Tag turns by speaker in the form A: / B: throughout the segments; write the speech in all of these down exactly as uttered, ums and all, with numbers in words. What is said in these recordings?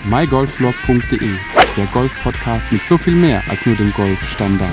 A: my golf blog punkt de, der Golf-Podcast mit so viel mehr als nur dem Golfstandard.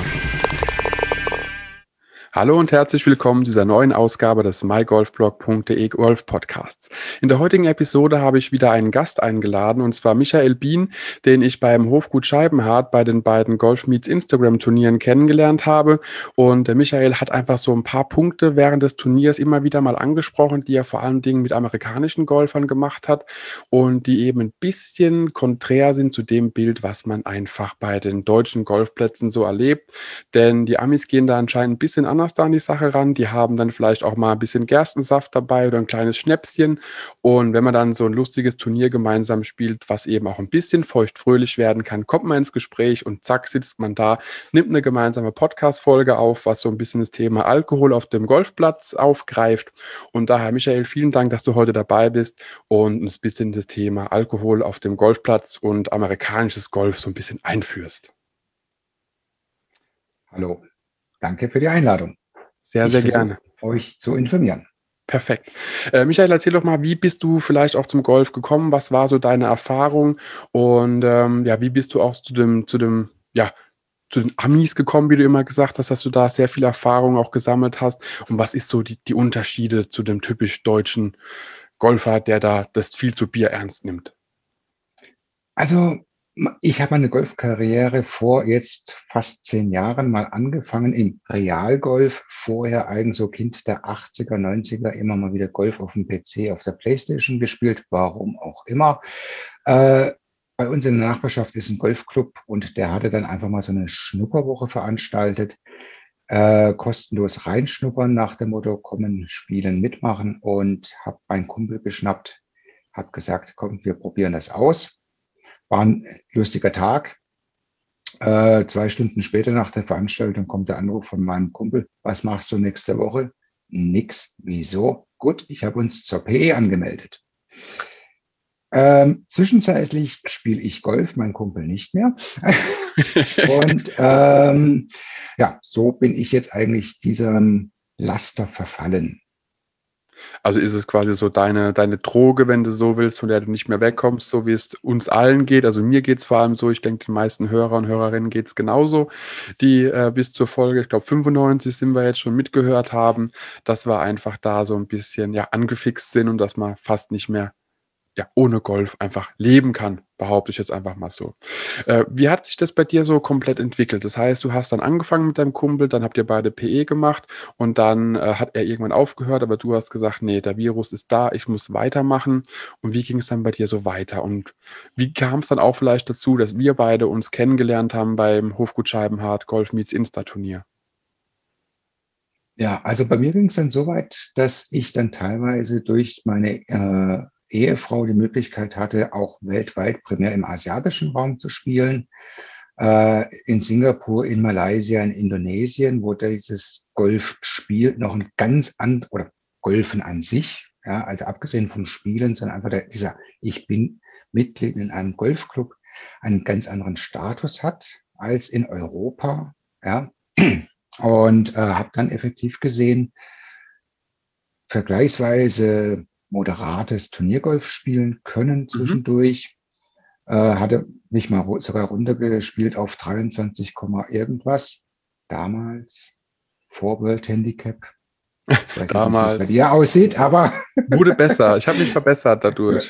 A: Hallo und herzlich willkommen zu dieser neuen Ausgabe des my golf blog punkt de Golf Podcasts. In der heutigen Episode habe ich wieder einen Gast eingeladen, und zwar Michael Bien, den ich beim Hofgut Scheibenhardt bei den beiden Golf Meets Instagram Turnieren kennengelernt habe. Und der Michael hat einfach so ein paar Punkte während des Turniers immer wieder mal angesprochen, die er vor allen Dingen mit amerikanischen Golfern gemacht hat und die eben ein bisschen konträr sind zu dem Bild, was man einfach bei den deutschen Golfplätzen so erlebt. Denn die Amis gehen da anscheinend ein bisschen anders da an die Sache ran. Die haben dann vielleicht auch mal ein bisschen Gerstensaft dabei oder ein kleines Schnäpschen. Und wenn man dann so ein lustiges Turnier gemeinsam spielt, was eben auch ein bisschen feuchtfröhlich werden kann, kommt man ins Gespräch und zack, sitzt man da, nimmt eine gemeinsame Podcast-Folge auf, was so ein bisschen das Thema Alkohol auf dem Golfplatz aufgreift. Und daher, Michael, vielen Dank, dass du heute dabei bist und uns ein bisschen das Thema Alkohol auf dem Golfplatz und amerikanisches Golf so ein bisschen einführst.
B: Hallo, danke für die Einladung.
A: Sehr,
B: Ich
A: sehr
B: versuche,
A: gerne.
B: euch zu informieren.
A: Perfekt. Äh, Michael, erzähl doch mal, wie bist du vielleicht auch zum Golf gekommen? Was war so deine Erfahrung? Und ähm, ja, wie bist du auch zu dem, zu dem, ja, zu den Amis gekommen, wie du immer gesagt hast, dass du da sehr viel Erfahrung auch gesammelt hast? Und was ist so die, die Unterschiede zu dem typisch deutschen Golfer, der da das viel zu Bier ernst nimmt?
B: Also, ma- ich habe meine Golfkarriere vor jetzt fast zehn Jahren mal angefangen im Realgolf. Vorher eigentlich so Kind der achtziger, neunziger immer mal wieder Golf auf dem P C, auf der Playstation gespielt, warum auch immer. Äh, bei uns in der Nachbarschaft ist ein Golfclub und der hatte dann einfach mal so eine Schnupperwoche veranstaltet. Äh, kostenlos reinschnuppern nach dem Motto, kommen, spielen, mitmachen, und habe meinen Kumpel geschnappt, habe gesagt, komm, wir probieren das aus. War ein lustiger Tag. Äh, zwei Stunden später nach der Veranstaltung kommt der Anruf von meinem Kumpel. Was machst du nächste Woche? Nix. Wieso? Gut, ich habe uns zur P E angemeldet. Ähm, zwischenzeitlich spiele ich Golf, mein Kumpel nicht mehr. Und ähm, ja, so bin ich jetzt eigentlich diesem Laster verfallen.
A: Also ist es quasi so deine, deine Droge, wenn du so willst, von der du nicht mehr wegkommst, so wie es uns allen geht. Also mir geht es vor allem so, ich denke, den meisten Hörer und Hörerinnen geht es genauso, die äh, bis zur Folge, ich glaube fünfundneunzig sind wir jetzt schon mitgehört haben, dass wir einfach da so ein bisschen ja angefixt sind und dass man fast nicht mehr ja, ohne Golf einfach leben kann, behaupte ich jetzt einfach mal so. Äh, wie hat sich das bei dir so komplett entwickelt? Das heißt, du hast dann angefangen mit deinem Kumpel, dann habt ihr beide P E gemacht und dann äh, hat er irgendwann aufgehört, aber du hast gesagt, nee, der Virus ist da, ich muss weitermachen. Und wie ging es dann bei dir so weiter? Und wie kam es dann auch vielleicht dazu, dass wir beide uns kennengelernt haben beim Hofgut Scheibenhardt Golf Meets Insta-Turnier?
B: Ja, also bei mir ging es dann so weit, dass ich dann teilweise durch meine äh, Ehefrau die Möglichkeit hatte, auch weltweit, primär im asiatischen Raum zu spielen. Äh, in Singapur, in Malaysia, in Indonesien, wo dieses Golfspiel noch ein ganz anderes, oder Golfen an sich, ja, also abgesehen vom Spielen, sondern einfach der, dieser, ich bin Mitglied in einem Golfclub, einen ganz anderen Status hat als in Europa, ja. Und äh, habe dann effektiv gesehen, vergleichsweise moderates Turniergolf spielen können
A: Mhm.
B: zwischendurch. Äh, hatte mich mal ru- sogar runtergespielt auf dreiundzwanzig, Komma irgendwas. Damals vor World Handicap. Ich weiß jetzt nicht, wie es bei
A: Damals.
B: dir aussieht, aber
A: Wurde besser. Ich habe mich verbessert dadurch.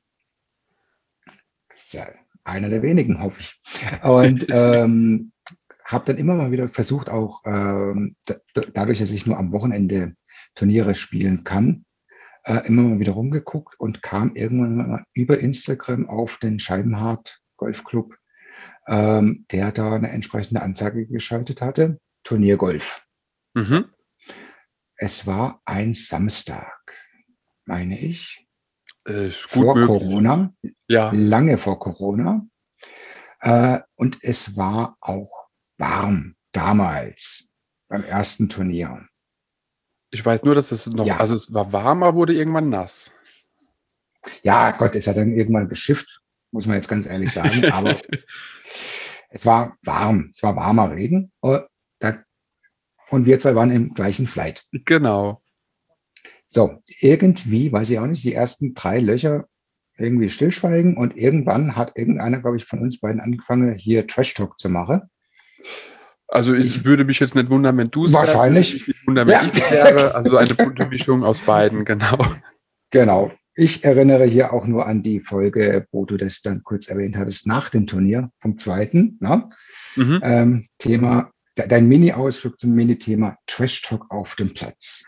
B: ist ja einer der wenigen, hoffe ich. Und ähm, habe dann immer mal wieder versucht, auch ähm, da, dadurch, dass ich nur am Wochenende Turniere spielen kann, äh, immer mal wieder rumgeguckt und kam irgendwann mal über Instagram auf den Scheibenhardt Golfclub, ähm, der da eine entsprechende Anzeige geschaltet hatte. Turniergolf.
A: Mhm.
B: Es war ein Samstag, meine ich,
A: Äh, ist gut
B: vor
A: möglich.
B: Corona,
A: Ja.
B: lange vor Corona. Äh, und es war auch warm damals beim ersten Turnier.
A: Ich weiß nur, dass es noch,
B: Ja,
A: also es war warm, aber wurde irgendwann nass.
B: ja, Gott, es hat dann irgendwann geschifft, muss man jetzt ganz ehrlich sagen. Aber es war warm, es war warmer Regen. äh, da- Und wir zwei waren im gleichen Flight.
A: Genau.
B: So, irgendwie, weiß ich auch nicht, die ersten drei Löcher irgendwie stillschweigen und irgendwann hat irgendeiner, glaube ich, von uns beiden angefangen, hier Trash Talk zu machen.
A: Also es
B: Ich
A: würde mich jetzt nicht wundern, wenn du es wärst, würde mich
B: wahrscheinlich,
A: nicht wundern, wenn
B: ja,
A: ich es wäre. Also eine bunte Mischung aus beiden, genau.
B: genau. Ich erinnere hier auch nur an die Folge, wo du das dann kurz erwähnt hattest, nach dem Turnier vom zweiten. Ne?
A: Mhm.
B: Ähm, Thema, de- dein Mini-Ausflug zum Mini-Thema Trash Talk auf dem Platz.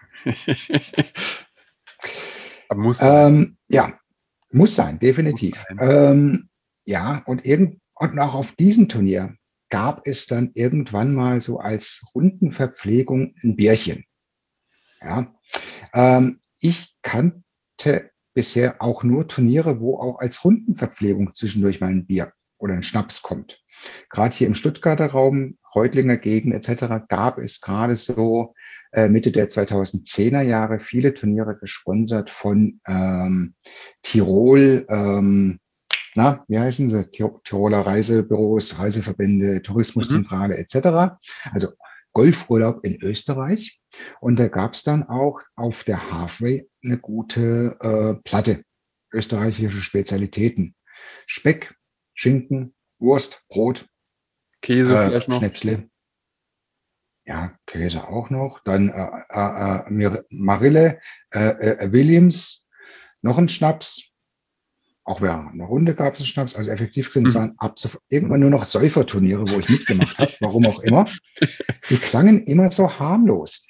A: Aber muss sein.
B: Ähm, ja, muss sein,
A: Muss
B: definitiv.
A: sein.
B: Ähm, ja, und, irgend, und auch auf diesem Turnier gab es dann irgendwann mal so als Rundenverpflegung ein Bierchen. Ja, ähm, ich kannte bisher auch nur Turniere, wo auch als Rundenverpflegung zwischendurch mal ein Bier oder ein Schnaps kommt. Gerade hier im Stuttgarter Raum, Reutlinger Gegend et cetera gab es gerade so äh, Mitte der zweitausendzehner Jahre viele Turniere gesponsert von ähm, Tirol, ähm, na, wie heißen sie? Tir- Tiroler Reisebüros, Reiseverbände,
A: Mhm.
B: Tourismuszentrale et cetera. Also Golfurlaub in Österreich. Und da gab es dann auch auf der Halfway eine gute äh, Platte, österreichische Spezialitäten. Speck, Schinken, Wurst, Brot,
A: Käse
B: äh,
A: vielleicht noch.
B: Schnäpsle, ja, Käse auch noch. Dann äh, äh, äh, Mir- Marille, äh, äh, Williams, noch ein Schnaps. Auch während einer Runde gab es einen Schnaps. Also effektiv gesehen, es
A: Mhm.
B: waren ab sofort irgendwann nur noch Säuferturniere, wo ich mitgemacht habe, warum auch immer. Die klangen immer so harmlos.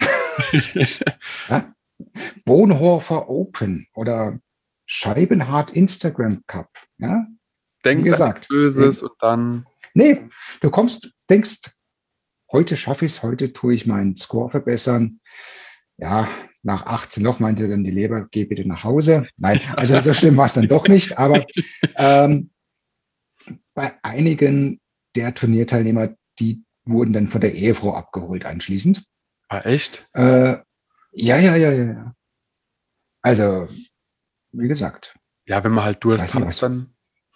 B: Ja? Bonhoeffer Open oder Scheibenhart Instagram Cup. Ja? Wie
A: Denkst an nichts
B: gesagt,
A: Böses und dann.
B: nee, du kommst, denkst, heute schaffe ich es, heute tue ich meinen Score verbessern. Ja, nach achtzehn Loch meinte dann die Leber, geh bitte nach Hause. Nein, also so schlimm war es dann doch nicht, aber ähm, bei einigen der Turnierteilnehmer, die wurden dann von der Ehefrau abgeholt anschließend.
A: Ah, echt?
B: Äh, ja, ja, ja, ja. ja. Also, wie gesagt,
A: Ja, wenn man halt
B: ich
A: Durst
B: weiß nicht,
A: hat,
B: was.
A: dann.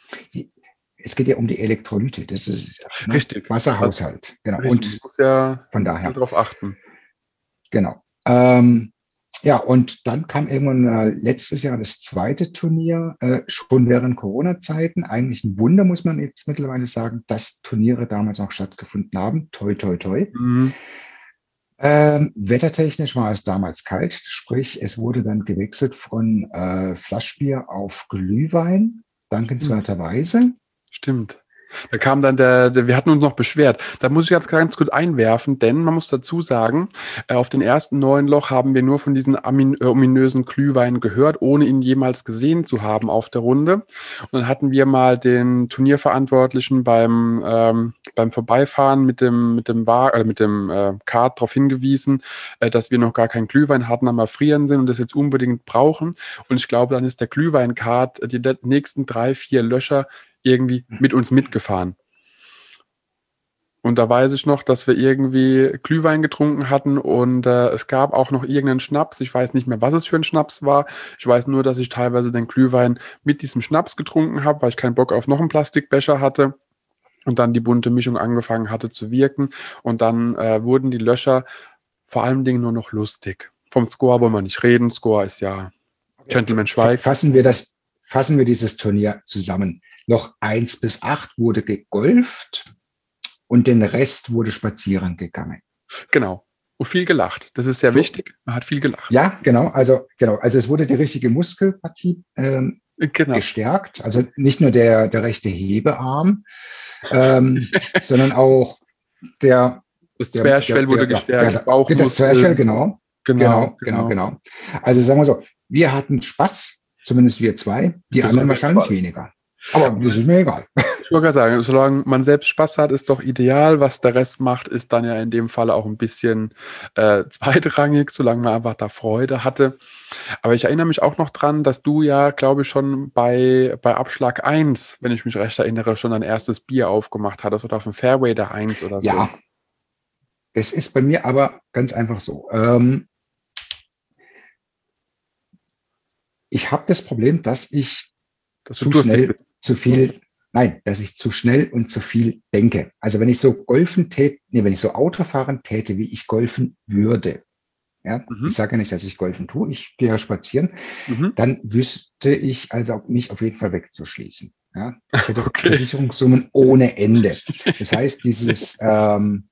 B: Es geht ja um die Elektrolyte, das ist ne?
A: Richtig. Hat,
B: Wasserhaushalt. Genau.
A: richtig. Man
B: Und
A: muss ja
B: von
A: ein bisschen
B: daher,
A: drauf achten.
B: genau. Ähm, ja, und dann kam irgendwann äh, letztes Jahr das zweite Turnier, äh, schon während Corona-Zeiten. Eigentlich ein Wunder, muss man jetzt mittlerweile sagen, dass Turniere damals auch stattgefunden haben. Toi, toi, toi.
A: Mhm.
B: Ähm, wettertechnisch war es damals kalt, sprich, es wurde dann gewechselt von äh, Flaschbier auf Glühwein,
A: Stimmt.
B: dankenswerterweise.
A: Stimmt. Da kam dann der, der, wir hatten uns noch beschwert. Da muss ich ganz, ganz kurz einwerfen, denn man muss dazu sagen, äh, auf den ersten neun Loch haben wir nur von diesen amin, äh, ominösen Glühwein gehört, ohne ihn jemals gesehen zu haben auf der Runde. Und dann hatten wir mal den Turnierverantwortlichen beim, ähm, beim Vorbeifahren mit dem, mit dem Wagen, oder mit dem äh, Kart darauf hingewiesen, äh, dass wir noch gar keinen Glühwein hatten, am Erfrieren sind und das jetzt unbedingt brauchen. Und ich glaube, dann ist der Glühweinkart äh, die nächsten drei, vier Löcher irgendwie mit uns mitgefahren. Und da weiß ich noch, dass wir irgendwie Glühwein getrunken hatten und äh, es gab auch noch irgendeinen Schnaps. Ich weiß nicht mehr, was es für ein Schnaps war. Ich weiß nur, dass ich teilweise den Glühwein mit diesem Schnaps getrunken habe, weil ich keinen Bock auf noch einen Plastikbecher hatte. Und dann die bunte Mischung angefangen hatte zu wirken. Und dann äh, wurden die Löcher vor allen Dingen nur noch lustig. Vom Score wollen wir nicht reden. Score ist ja Gentleman schweigt.
B: Fassen wir das, fassen wir dieses Turnier zusammen. Noch eins bis acht wurde gegolft und den Rest wurde spazieren gegangen.
A: Genau. Und viel gelacht. Das ist sehr
B: So,
A: wichtig. Man hat viel gelacht.
B: ja, genau. Also genau. Also es wurde die richtige Muskelpartie ähm,
A: Genau.
B: gestärkt. Also nicht nur der der rechte Hebearm, ähm, sondern auch der
A: Das
B: der der
A: Zwerchfell wurde
B: der ja
A: gestärkt, die
B: der, das Zwerchfell,
A: Bauchmuskeln.
B: genau,
A: Genau,
B: genau, genau,
A: genau.
B: genau. Also sagen wir so, wir hatten Spaß, zumindest wir zwei, die
A: Das
B: anderen
A: auf jeden
B: wahrscheinlich
A: Fall.
B: weniger. Aber das ist mir egal.
A: Ich wollte gerade sagen, solange man selbst Spaß hat, ist doch ideal. Was der Rest macht, ist dann ja in dem Fall auch ein bisschen äh, zweitrangig, solange man einfach da Freude hatte. Aber ich erinnere mich auch noch dran, dass du ja, glaube ich, schon bei, bei Abschlag eins, wenn ich mich recht erinnere, schon dein erstes Bier aufgemacht hattest oder auf dem Fairway der eins oder so.
B: Ja, es ist bei mir aber ganz einfach so. Ähm, ich habe das Problem, dass ich
A: Dass du
B: zu
A: durstig
B: schnell
A: bist.
B: zu viel, nein, dass ich zu schnell und zu viel denke. Also wenn ich so golfen täte, nee, wenn ich so Auto fahren täte, wie ich golfen würde, ja, ich
A: Mhm.
B: sage ja nicht, dass ich golfen tue, ich gehe ja spazieren,
A: Mhm.
B: dann wüsste ich also mich auf jeden Fall wegzuschließen. Ja. Ich hätte
A: Okay.
B: Versicherungssummen ohne Ende. Das heißt, dieses ähm,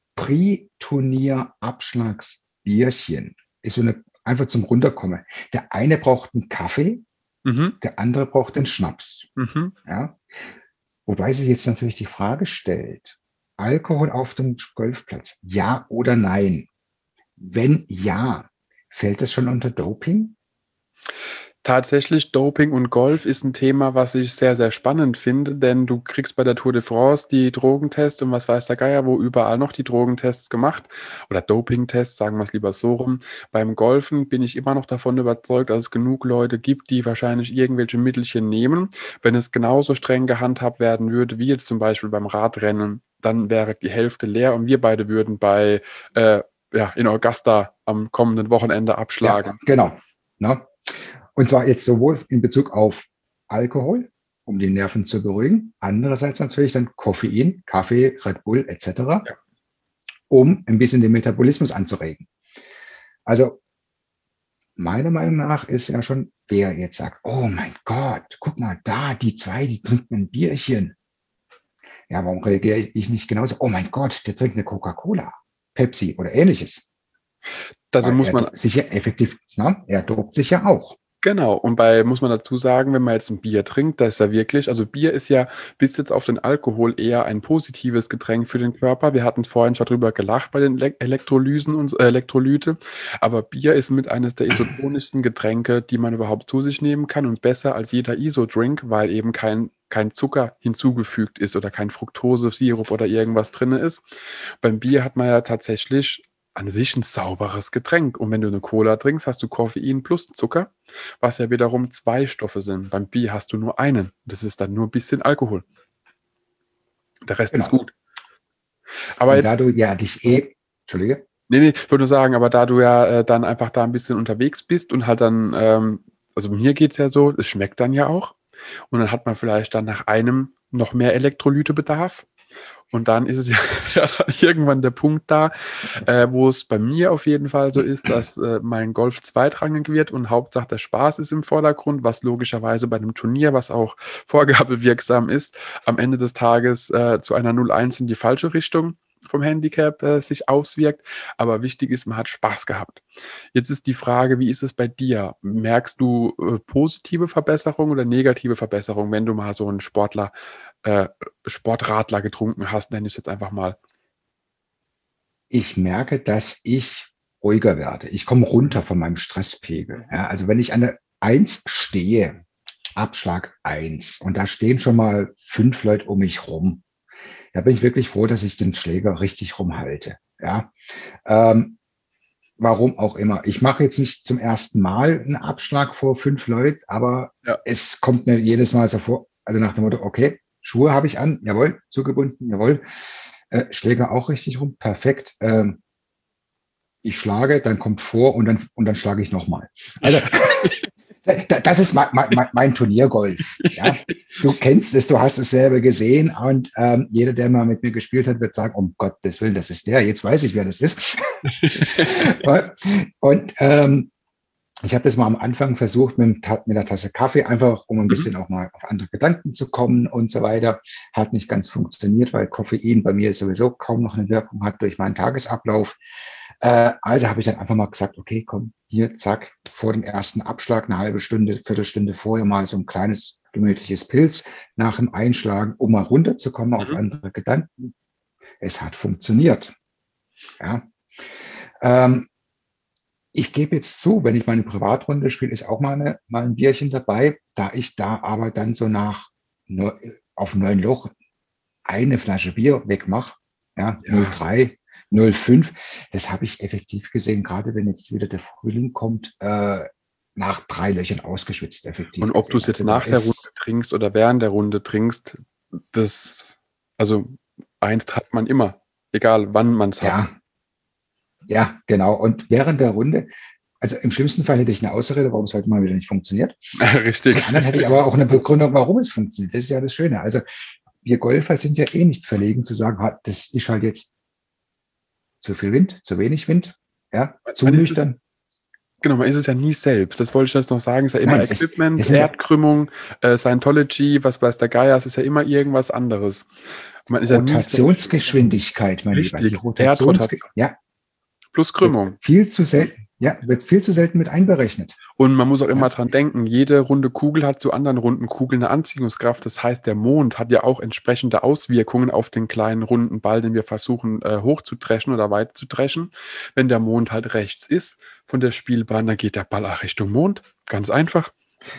B: Pre-Turnier-Abschlagsbierchen ist so eine, einfach zum Runterkommen. Der eine braucht einen Kaffee,
A: Mhm.
B: der andere braucht einen Schnaps.
A: Mhm.
B: Ja. Wobei sich jetzt natürlich die Frage stellt, Alkohol auf dem Golfplatz, ja oder nein? Wenn ja, fällt das schon unter Doping?
A: Tatsächlich, Doping und Golf ist ein Thema, was ich sehr, sehr spannend finde, denn du kriegst bei der Tour de France die Drogentests und was weiß der Geier wo überall noch die Drogentests gemacht oder Dopingtests, sagen wir es lieber so rum. Beim Golfen bin ich immer noch davon überzeugt, dass es genug Leute gibt, die wahrscheinlich irgendwelche Mittelchen nehmen. Wenn es genauso streng gehandhabt werden würde, wie jetzt zum Beispiel beim Radrennen, dann wäre die Hälfte leer und wir beide würden bei, äh, ja, in Augusta am kommenden Wochenende
B: Ja,
A: abschlagen.
B: genau. Ne? Und zwar jetzt sowohl in Bezug auf Alkohol, um die Nerven zu beruhigen, andererseits natürlich dann Koffein, Kaffee, Red Bull et cetera,
A: Ja.
B: um ein bisschen den Metabolismus anzuregen. Also meiner Meinung nach ist ja schon, wer jetzt sagt, oh mein Gott, guck mal da, die zwei, die trinken ein Bierchen. Ja, warum reagiere ich nicht genauso? Oh mein Gott, der trinkt eine Coca-Cola, Pepsi oder ähnliches.
A: Also
B: Weil
A: muss
B: er
A: man
B: sich ja effektiv, na, er dopt sich ja auch.
A: Genau, und bei muss man dazu sagen, wenn man jetzt 'n Bier trinkt, da ist ja wirklich also Bier ist ja bis jetzt auf den Alkohol eher ein positives Getränk für den Körper. Wir hatten vorhin schon drüber gelacht bei den Elek Elektrolysen und äh, Elektrolyte, aber Bier ist mit eines der isotonischsten Getränke, die man überhaupt zu sich nehmen kann und besser als jeder Isodrink, weil eben kein kein Zucker hinzugefügt ist oder kein Fructosesirup oder irgendwas drinne ist. Beim Bier hat man ja tatsächlich an sich 'n sauberes Getränk und wenn du 'ne Cola trinkst, hast du Koffein plus Zucker, was ja wiederum zwei Stoffe sind. Beim Bier hast du nur einen. Das ist dann nur 'n bisschen Alkohol. Der Rest ist
B: Genau.
A: gut. Aber
B: Und da
A: jetzt
B: du ja dich eh, Entschuldige,
A: ne, ne, ich wollte nur sagen, aber da du ja, äh, dann einfach da 'n bisschen unterwegs bist und halt dann, ähm also mir geht's ja so, es schmeckt dann ja auch und dann hat man vielleicht dann nach einem noch mehr Elektrolytebedarf und dann ist es ja ja dann irgendwann der Punkt da, äh, wo es bei mir auf jeden Fall so ist, dass, äh, mein Golf zweitrangig wird und Hauptsache der Spaß ist im Vordergrund, was logischerweise bei 'nem Turnier, was auch vorgabewirksam ist, am Ende des Tages, äh, zu einer null eins in die falsche Richtung vom Handicap, äh, sich auswirkt. Aber wichtig ist, man hat Spaß gehabt. Jetzt ist die Frage, wie ist es bei dir? Merkst du, äh, positive Verbesserung oder negative Verbesserung, wenn du mal so 'n Sportler äh, Sportradler getrunken hast, nenne ich's jetzt einfach mal?
B: ich merke, dass ich ruhiger werde. Ich komme runter von meinem Stresspegel.
A: Mhm.
B: Ja, also wenn ich an der Eins stehe, Abschlag eins, und da stehen schon mal fünf Leute um mich rum, da bin ich wirklich froh, dass ich den Schläger richtig rumhalte. Ja, ähm, warum auch immer. Ich mache jetzt nicht zum ersten Mal einen Abschlag vor fünf Leuten, aber
A: Ja.
B: es kommt mir jedes Mal so vor, also nach dem Motto, okay, Schuhe habe ich an, jawohl, zugebunden, jawohl, äh, Schläger auch richtig rum, perfekt. Ähm, ich schlage, dann kommt vor und dann, und dann schlage ich nochmal. Also das ist mein, mein, mein Turniergolf. Ja, du kennst es, du hast es selber gesehen und ähm, jeder, der mal mit mir gespielt hat, wird sagen, um Gottes Willen, das ist der. Jetzt weiß ich, wer das ist. und ähm, ich habe das mal am Anfang versucht mit, mit einer Tasse Kaffee, einfach um ein
A: Mhm.
B: bisschen auch mal auf andere Gedanken zu kommen und so weiter. Hat nicht ganz funktioniert, weil Koffein bei mir sowieso kaum noch eine Wirkung hat durch meinen Tagesablauf. Äh, also habe ich dann einfach mal gesagt, okay, komm, hier, zack, vor dem ersten Abschlag, eine halbe Stunde, Viertelstunde vorher mal so ein kleines gemütliches Pilz nach dem Einschlagen, um mal runterzukommen auf
A: Mhm.
B: andere Gedanken. Es hat funktioniert. Ja. Ähm, ich gebe jetzt zu, wenn ich meine Privatrunde spiele, ist auch mal, eine, mal ein Bierchen dabei, da ich da aber dann so nach neu, auf neun Loch eine Flasche Bier wegmache, ja, null
A: Ja.
B: drei, null fünf, das habe ich effektiv gesehen, gerade wenn jetzt wieder der Frühling kommt, äh, nach drei Löchern ausgeschwitzt,
A: Und
B: effektiv
A: ob
B: gesehen.
A: du's jetzt
B: Also da
A: nach der Runde
B: ist,
A: trinkst oder während der Runde trinkst, das also, eins hat man immer, egal wann man's hat.
B: ja, ja, genau. Und während der Runde, also im schlimmsten Fall hätte ich eine Ausrede, warum es heute mal wieder nicht funktioniert.
A: Richtig.
B: Zum anderen hätte ich aber auch eine Begründung, warum es funktioniert. Das ist ja das Schöne. Also wir Golfer sind ja eh nicht verlegen zu sagen, ha, das ist halt jetzt zu viel Wind, zu wenig Wind. Ja, zu
A: Man ist es,
B: nüchtern.
A: genau, man ist es ja nie selbst. Das wollte ich jetzt noch sagen. Es ist ja immer
B: Nein, es,
A: Equipment,
B: es sind ja
A: Erdkrümmung, äh, Scientology, was weiß der Geier, es ist ja immer irgendwas anderes. Man ist ja nie selbst.
B: Rotationsgeschwindigkeit, mein Lieber. Die
A: Richtig,
B: Rotationsge
A: Erdrotation
B: ja,
A: plus
B: wird
A: Krümmung.
B: viel zu selten, ja, wird viel zu selten mit einberechnet.
A: Und man muss auch immer
B: Ja,
A: dran denken, jede runde Kugel hat zu anderen runden Kugeln eine Anziehungskraft. Das heißt, der Mond hat ja auch entsprechende Auswirkungen auf den kleinen runden Ball, den wir versuchen äh, hoch zu dreschen oder weit zu dreschen. Wenn der Mond halt rechts ist von der Spielbahn, dann geht der Ball auch Richtung Mond. Ganz einfach.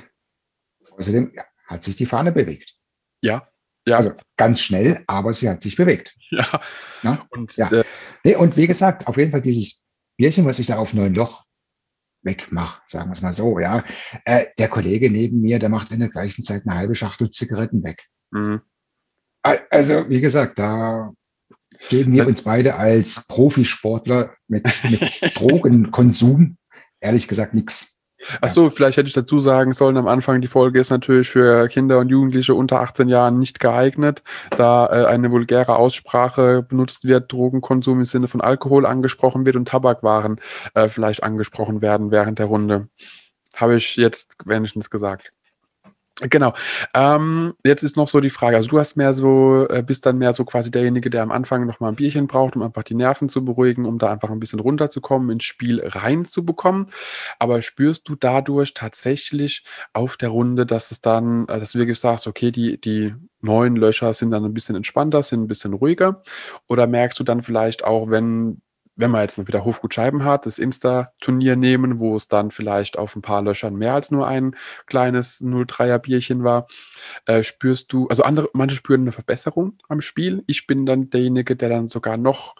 B: außerdem ja, hat sich die Fahne bewegt.
A: Ja, ja,
B: Also ganz schnell, aber sie hat sich bewegt.
A: ja.
B: Ja,
A: Und
B: ja.
A: äh,
B: Nee, und wie gesagt, auf jeden Fall dieses Bierchen, was ich da auf neun Loch wegmache, sagen wir es mal so, ja. Äh, der Kollege neben mir, der macht in der gleichen Zeit eine halbe Schachtel Zigaretten weg.
A: mh.
B: Al- Also, wie gesagt, da geben wir uns beide als Profisportler mit, mit Drogenkonsum ehrlich gesagt nichts.
A: Ach
B: Ja.
A: so, vielleicht hätte ich dazu sagen sollen, am Anfang, die Folge ist natürlich für Kinder und Jugendliche unter achtzehn Jahren nicht geeignet, da äh, eine vulgäre Aussprache benutzt wird, Drogenkonsum im Sinne von Alkohol angesprochen wird und Tabakwaren äh, vielleicht angesprochen werden während der Runde. Habe ich jetzt wenigstens gesagt. Genau. Ähm, jetzt ist noch so die Frage, also du hast mehr so, äh, bist dann mehr so quasi derjenige, der am Anfang noch mal ein Bierchen braucht, um einfach die Nerven zu beruhigen, um da einfach ein bisschen runterzukommen, ins Spiel reinzubekommen. Aber spürst du dadurch tatsächlich auf der Runde, dass es dann, äh, dass du wirklich sagst, okay, die, die neuen Löcher sind dann ein bisschen entspannter, sind ein bisschen ruhiger? Oder merkst du dann vielleicht auch, wenn wenn man jetzt mal wieder Hofgut Scheibenhardt, das Insta-Turnier nehmen, wo es dann vielleicht auf ein paar Löchern mehr als nur ein kleines null Komma dreier Bierchen war, äh, spürst du, also andere, manche spüren eine Verbesserung am Spiel. Ich bin dann derjenige, der dann sogar noch,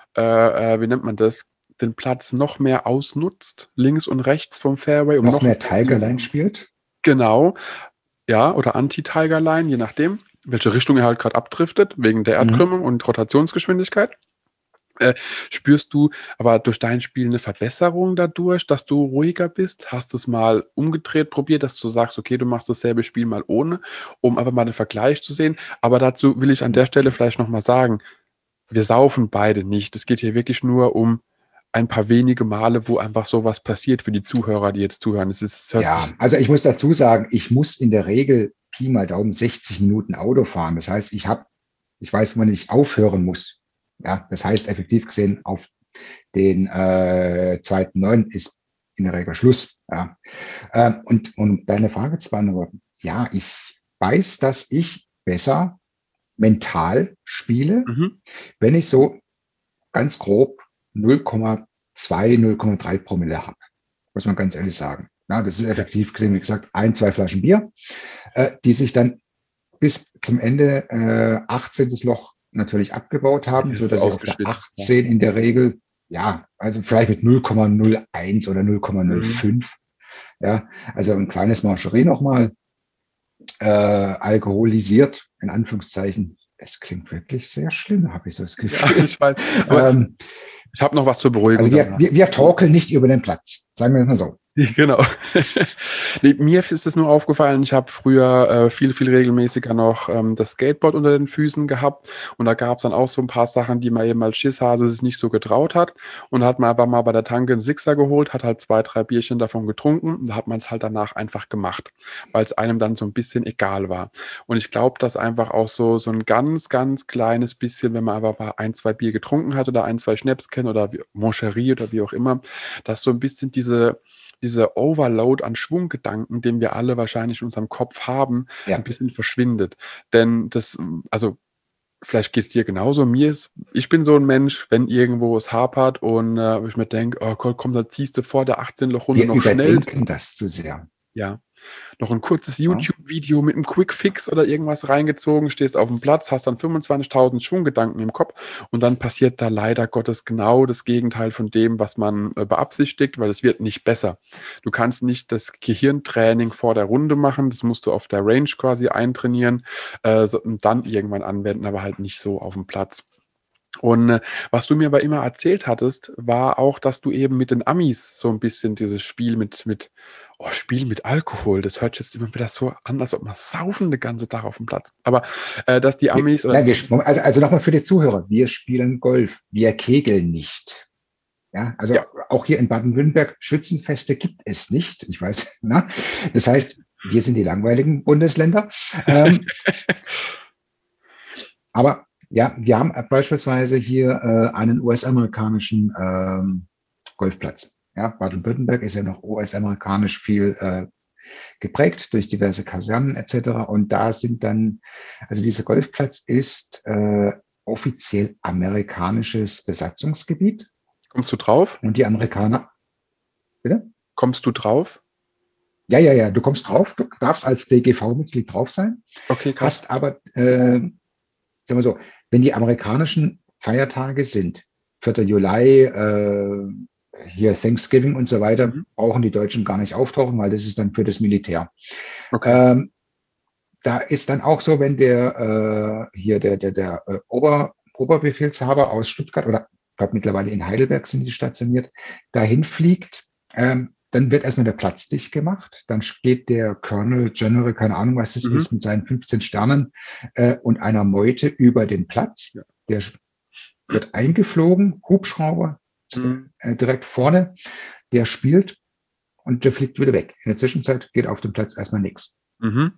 A: äh, äh, wie nennt man das, den Platz noch mehr ausnutzt, links und rechts vom Fairway, um
B: Noch
A: noch
B: mehr
A: mehr Bier.
B: Tigerline spielt.
A: Genau, ja, oder Anti-Tigerline, je nachdem, welche Richtung er halt gerade abdriftet, wegen der
B: Mhm.
A: Erdkrümmung und Rotationsgeschwindigkeit. Äh, spürst du aber durch dein Spiel eine Verbesserung dadurch, dass du ruhiger bist? Hast du es mal umgedreht probiert, dass du sagst, okay, du machst dasselbe Spiel mal ohne, um einfach mal den Vergleich zu sehen? Aber dazu will ich an der Stelle vielleicht noch mal sagen, wir saufen beide nicht. Es geht hier wirklich nur um ein paar wenige Male, wo einfach so was passiert für die Zuhörer, die jetzt zuhören. Es ist es hört
B: Ja,
A: sich
B: also ich muss dazu sagen, ich muss in der Regel Pi mal Daumen sechzig Minuten Auto fahren. Das heißt, ich habe, ich weiß, wann ich aufhören muss. Ja, das heißt, effektiv gesehen, auf den äh, zweiten neun ist in der Regel Schluss. Ja. Ähm, und, und um deine Frage zu beantworten, ja, ich weiß, dass ich besser mental spiele,
A: mhm.
B: wenn ich so ganz grob null Komma zwei, null Komma drei Promille habe. Muss man ganz ehrlich sagen. Ja, das ist
A: Ja,
B: effektiv gesehen, wie gesagt, ein, zwei Flaschen Bier, äh, die sich dann bis zum Ende äh, achtzehntes Loch natürlich abgebaut haben, so dass ich auf der
A: ausgeschwitzt. Ja.
B: achtzehn in der Regel, ja, also vielleicht mit null Komma null eins oder
A: Mhm.
B: null Komma null fünf, ja, also ein kleines Mancherie nochmal, äh, alkoholisiert, in Anführungszeichen. Es klingt wirklich sehr schlimm, habe ich so das
A: Ja,
B: Gefühl.
A: ich weiß. Aber
B: ähm,
A: ich habe noch was zur Beruhigung
B: also wir,
A: danach.
B: wir, wir talken nicht über den Platz, sagen wir es mal so.
A: Genau. Ne, mir ist es nur aufgefallen, ich habe früher, äh, viel, viel regelmäßiger noch, ähm, das Skateboard unter den Füßen gehabt und da gab's dann auch so 'n paar Sachen, die man eben als Schisshase sich nicht so getraut hat und da hat man einfach mal bei der Tanke 'n Sixer geholt, hat halt zwei, drei Bierchen davon getrunken und da hat man's halt danach einfach gemacht, weil's einem dann so 'n bisschen egal war. Und ich glaube, dass einfach auch so so 'n ganz, ganz kleines bisschen, wenn man einfach mal ein, zwei Bier getrunken hat oder ein, zwei Schnäpschen oder wie Moncherie oder wie auch immer, dass so 'n bisschen diese dieser Overload an Schwunggedanken, den wir alle wahrscheinlich in unserem Kopf haben, ein
B: Ja,
A: bisschen verschwindet. Denn das, also vielleicht geht es dir genauso. Mir ist, ich bin so ein Mensch, wenn irgendwo es hapert und äh, ich mir denke, oh Gott, komm, da ziehst du vor der achtzehn-Loch-Runde
B: wir
A: noch schnell.
B: überdenken das zu sehr.
A: Ja, noch ein kurzes
B: Ja?
A: YouTube-Video mit einem Quick-Fix oder irgendwas reingezogen, stehst auf dem Platz, hast dann fünfundzwanzigtausend Schwunggedanken im Kopf und dann passiert da leider Gottes genau das Gegenteil von dem, was man äh, beabsichtigt, weil es wird nicht besser. Du kannst nicht das Gehirntraining vor der Runde machen, das musst du auf der Range quasi eintrainieren äh, so, und dann irgendwann anwenden, aber halt nicht so auf dem Platz. Und äh, was du mir aber immer erzählt hattest, war auch, dass du eben mit den Amis so ein bisschen dieses Spiel mit mit oh, Spiel mit Alkohol, das hört sich jetzt immer wieder so an, als ob man saufen den ganzen Tag auf dem Platz. Aber, äh, dass die
B: Wir,
A: Amis oder
B: nein, wir, also, also nochmal für die Zuhörer, wir spielen Golf, wir kegeln nicht. Ja, also
A: Ja.
B: auch hier in Baden-Württemberg, Schützenfeste gibt es nicht. Ich weiß, na? Das heißt, wir sind die langweiligen Bundesländer. Ähm, aber ja, wir haben beispielsweise hier äh, einen U S-amerikanischen ähm, Golfplatz. Ja, Baden-Württemberg ist ja noch U S-amerikanisch viel äh, geprägt durch diverse Kasernen et cetera. Und da sind dann, also dieser Golfplatz ist äh, offiziell amerikanisches Besatzungsgebiet.
A: Kommst du drauf?
B: Und die Amerikaner, bitte?
A: Kommst du drauf?
B: Ja, ja, ja, du kommst drauf, du darfst als D G V-Mitglied drauf sein,
A: Okay, krass.
B: hast aber, äh, sagen wir so, wenn die amerikanischen Feiertage sind, vierter Juli, äh, hier Thanksgiving und so weiter,
A: Mhm.
B: brauchen die Deutschen gar nicht auftauchen, weil das ist dann für das Militär.
A: Okay.
B: Ähm, da ist dann auch so, wenn der äh, hier der, der, der äh, Ober, Oberbefehlshaber aus Stuttgart oder ich glaube mittlerweile in Heidelberg sind die stationiert, dahin fliegt, ähm, dann wird erstmal der Platz dicht gemacht. Dann steht der Colonel General, keine Ahnung, was das
A: Mhm.
B: ist, mit seinen fünfzehn Sternen äh, und einer Meute über den Platz.
A: Ja.
B: Der wird eingeflogen, Hubschrauber
A: Mhm.
B: äh, direkt vorne. Der spielt und der fliegt wieder weg. In der Zwischenzeit geht auf dem Platz erstmal nichts.
A: Mhm.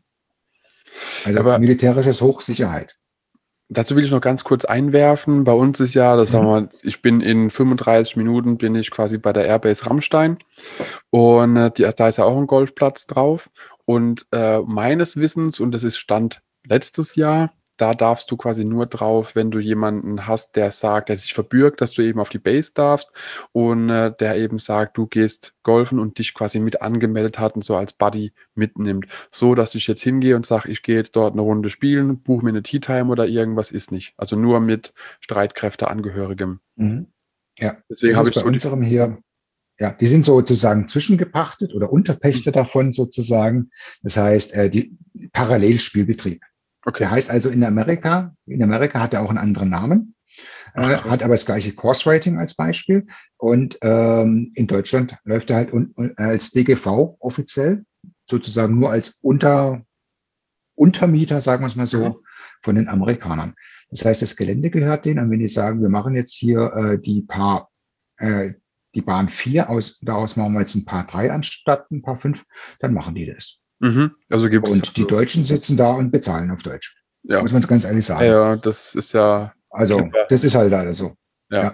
B: Also
A: Aber
B: militärisches Hochsicherheit.
A: dazu will ich noch ganz kurz einwerfen. Bei uns ist ja, das sagen
B: Mhm.
A: wir mal, ich bin in fünfunddreißig Minuten bin ich quasi bei der Airbase Rammstein und äh, die, da ist ja auch ein Golfplatz drauf. Und äh, meines Wissens, und das ist Stand letztes Jahr, da darfst du quasi nur drauf, wenn du jemanden hast, der sagt, der sich verbürgt, dass du eben auf die Base darfst und äh, der eben sagt, du gehst golfen und dich quasi mit angemeldet hat und so als Buddy mitnimmt. So, dass ich jetzt hingehe und sage, ich gehe jetzt dort eine Runde spielen, buche mir eine Tea Time oder irgendwas, ist nicht. Also nur mit Streitkräfteangehörigem.
B: Mhm. Ja,
A: Deswegen
B: das
A: habe
B: ist
A: ich
B: bei
A: so die.
B: unserem hier, ja, die sind sozusagen zwischengepachtet oder Unterpächter davon sozusagen. Das heißt, äh, die Parallelspielbetrieb.
A: Okay.
B: Der heißt also in Amerika, in Amerika hat er auch einen anderen Namen,
A: Ach,
B: äh,
A: krass.
B: hat aber das gleiche Course-Rating als Beispiel. Und ähm, in Deutschland läuft er halt un, un, als D G V offiziell, sozusagen nur als Unter, Untermieter, sagen wir es mal
A: Mhm.
B: so, von den Amerikanern. Das heißt, das Gelände gehört denen. Und wenn die sagen, wir machen jetzt hier äh, die paar, äh, die Bahn vier aus, daraus machen wir jetzt ein paar drei anstatt ein paar fünf, dann machen die das.
A: Mhm. Also gibt es,
B: Und die Deutschen sitzen da und bezahlen auf Deutsch.
A: ja,
B: Muss man ganz ehrlich
A: ja,
B: sagen.
A: ja, das ist ja, kennt
B: Also,
A: man,
B: das ist halt leider so.
A: ja.
B: Ja,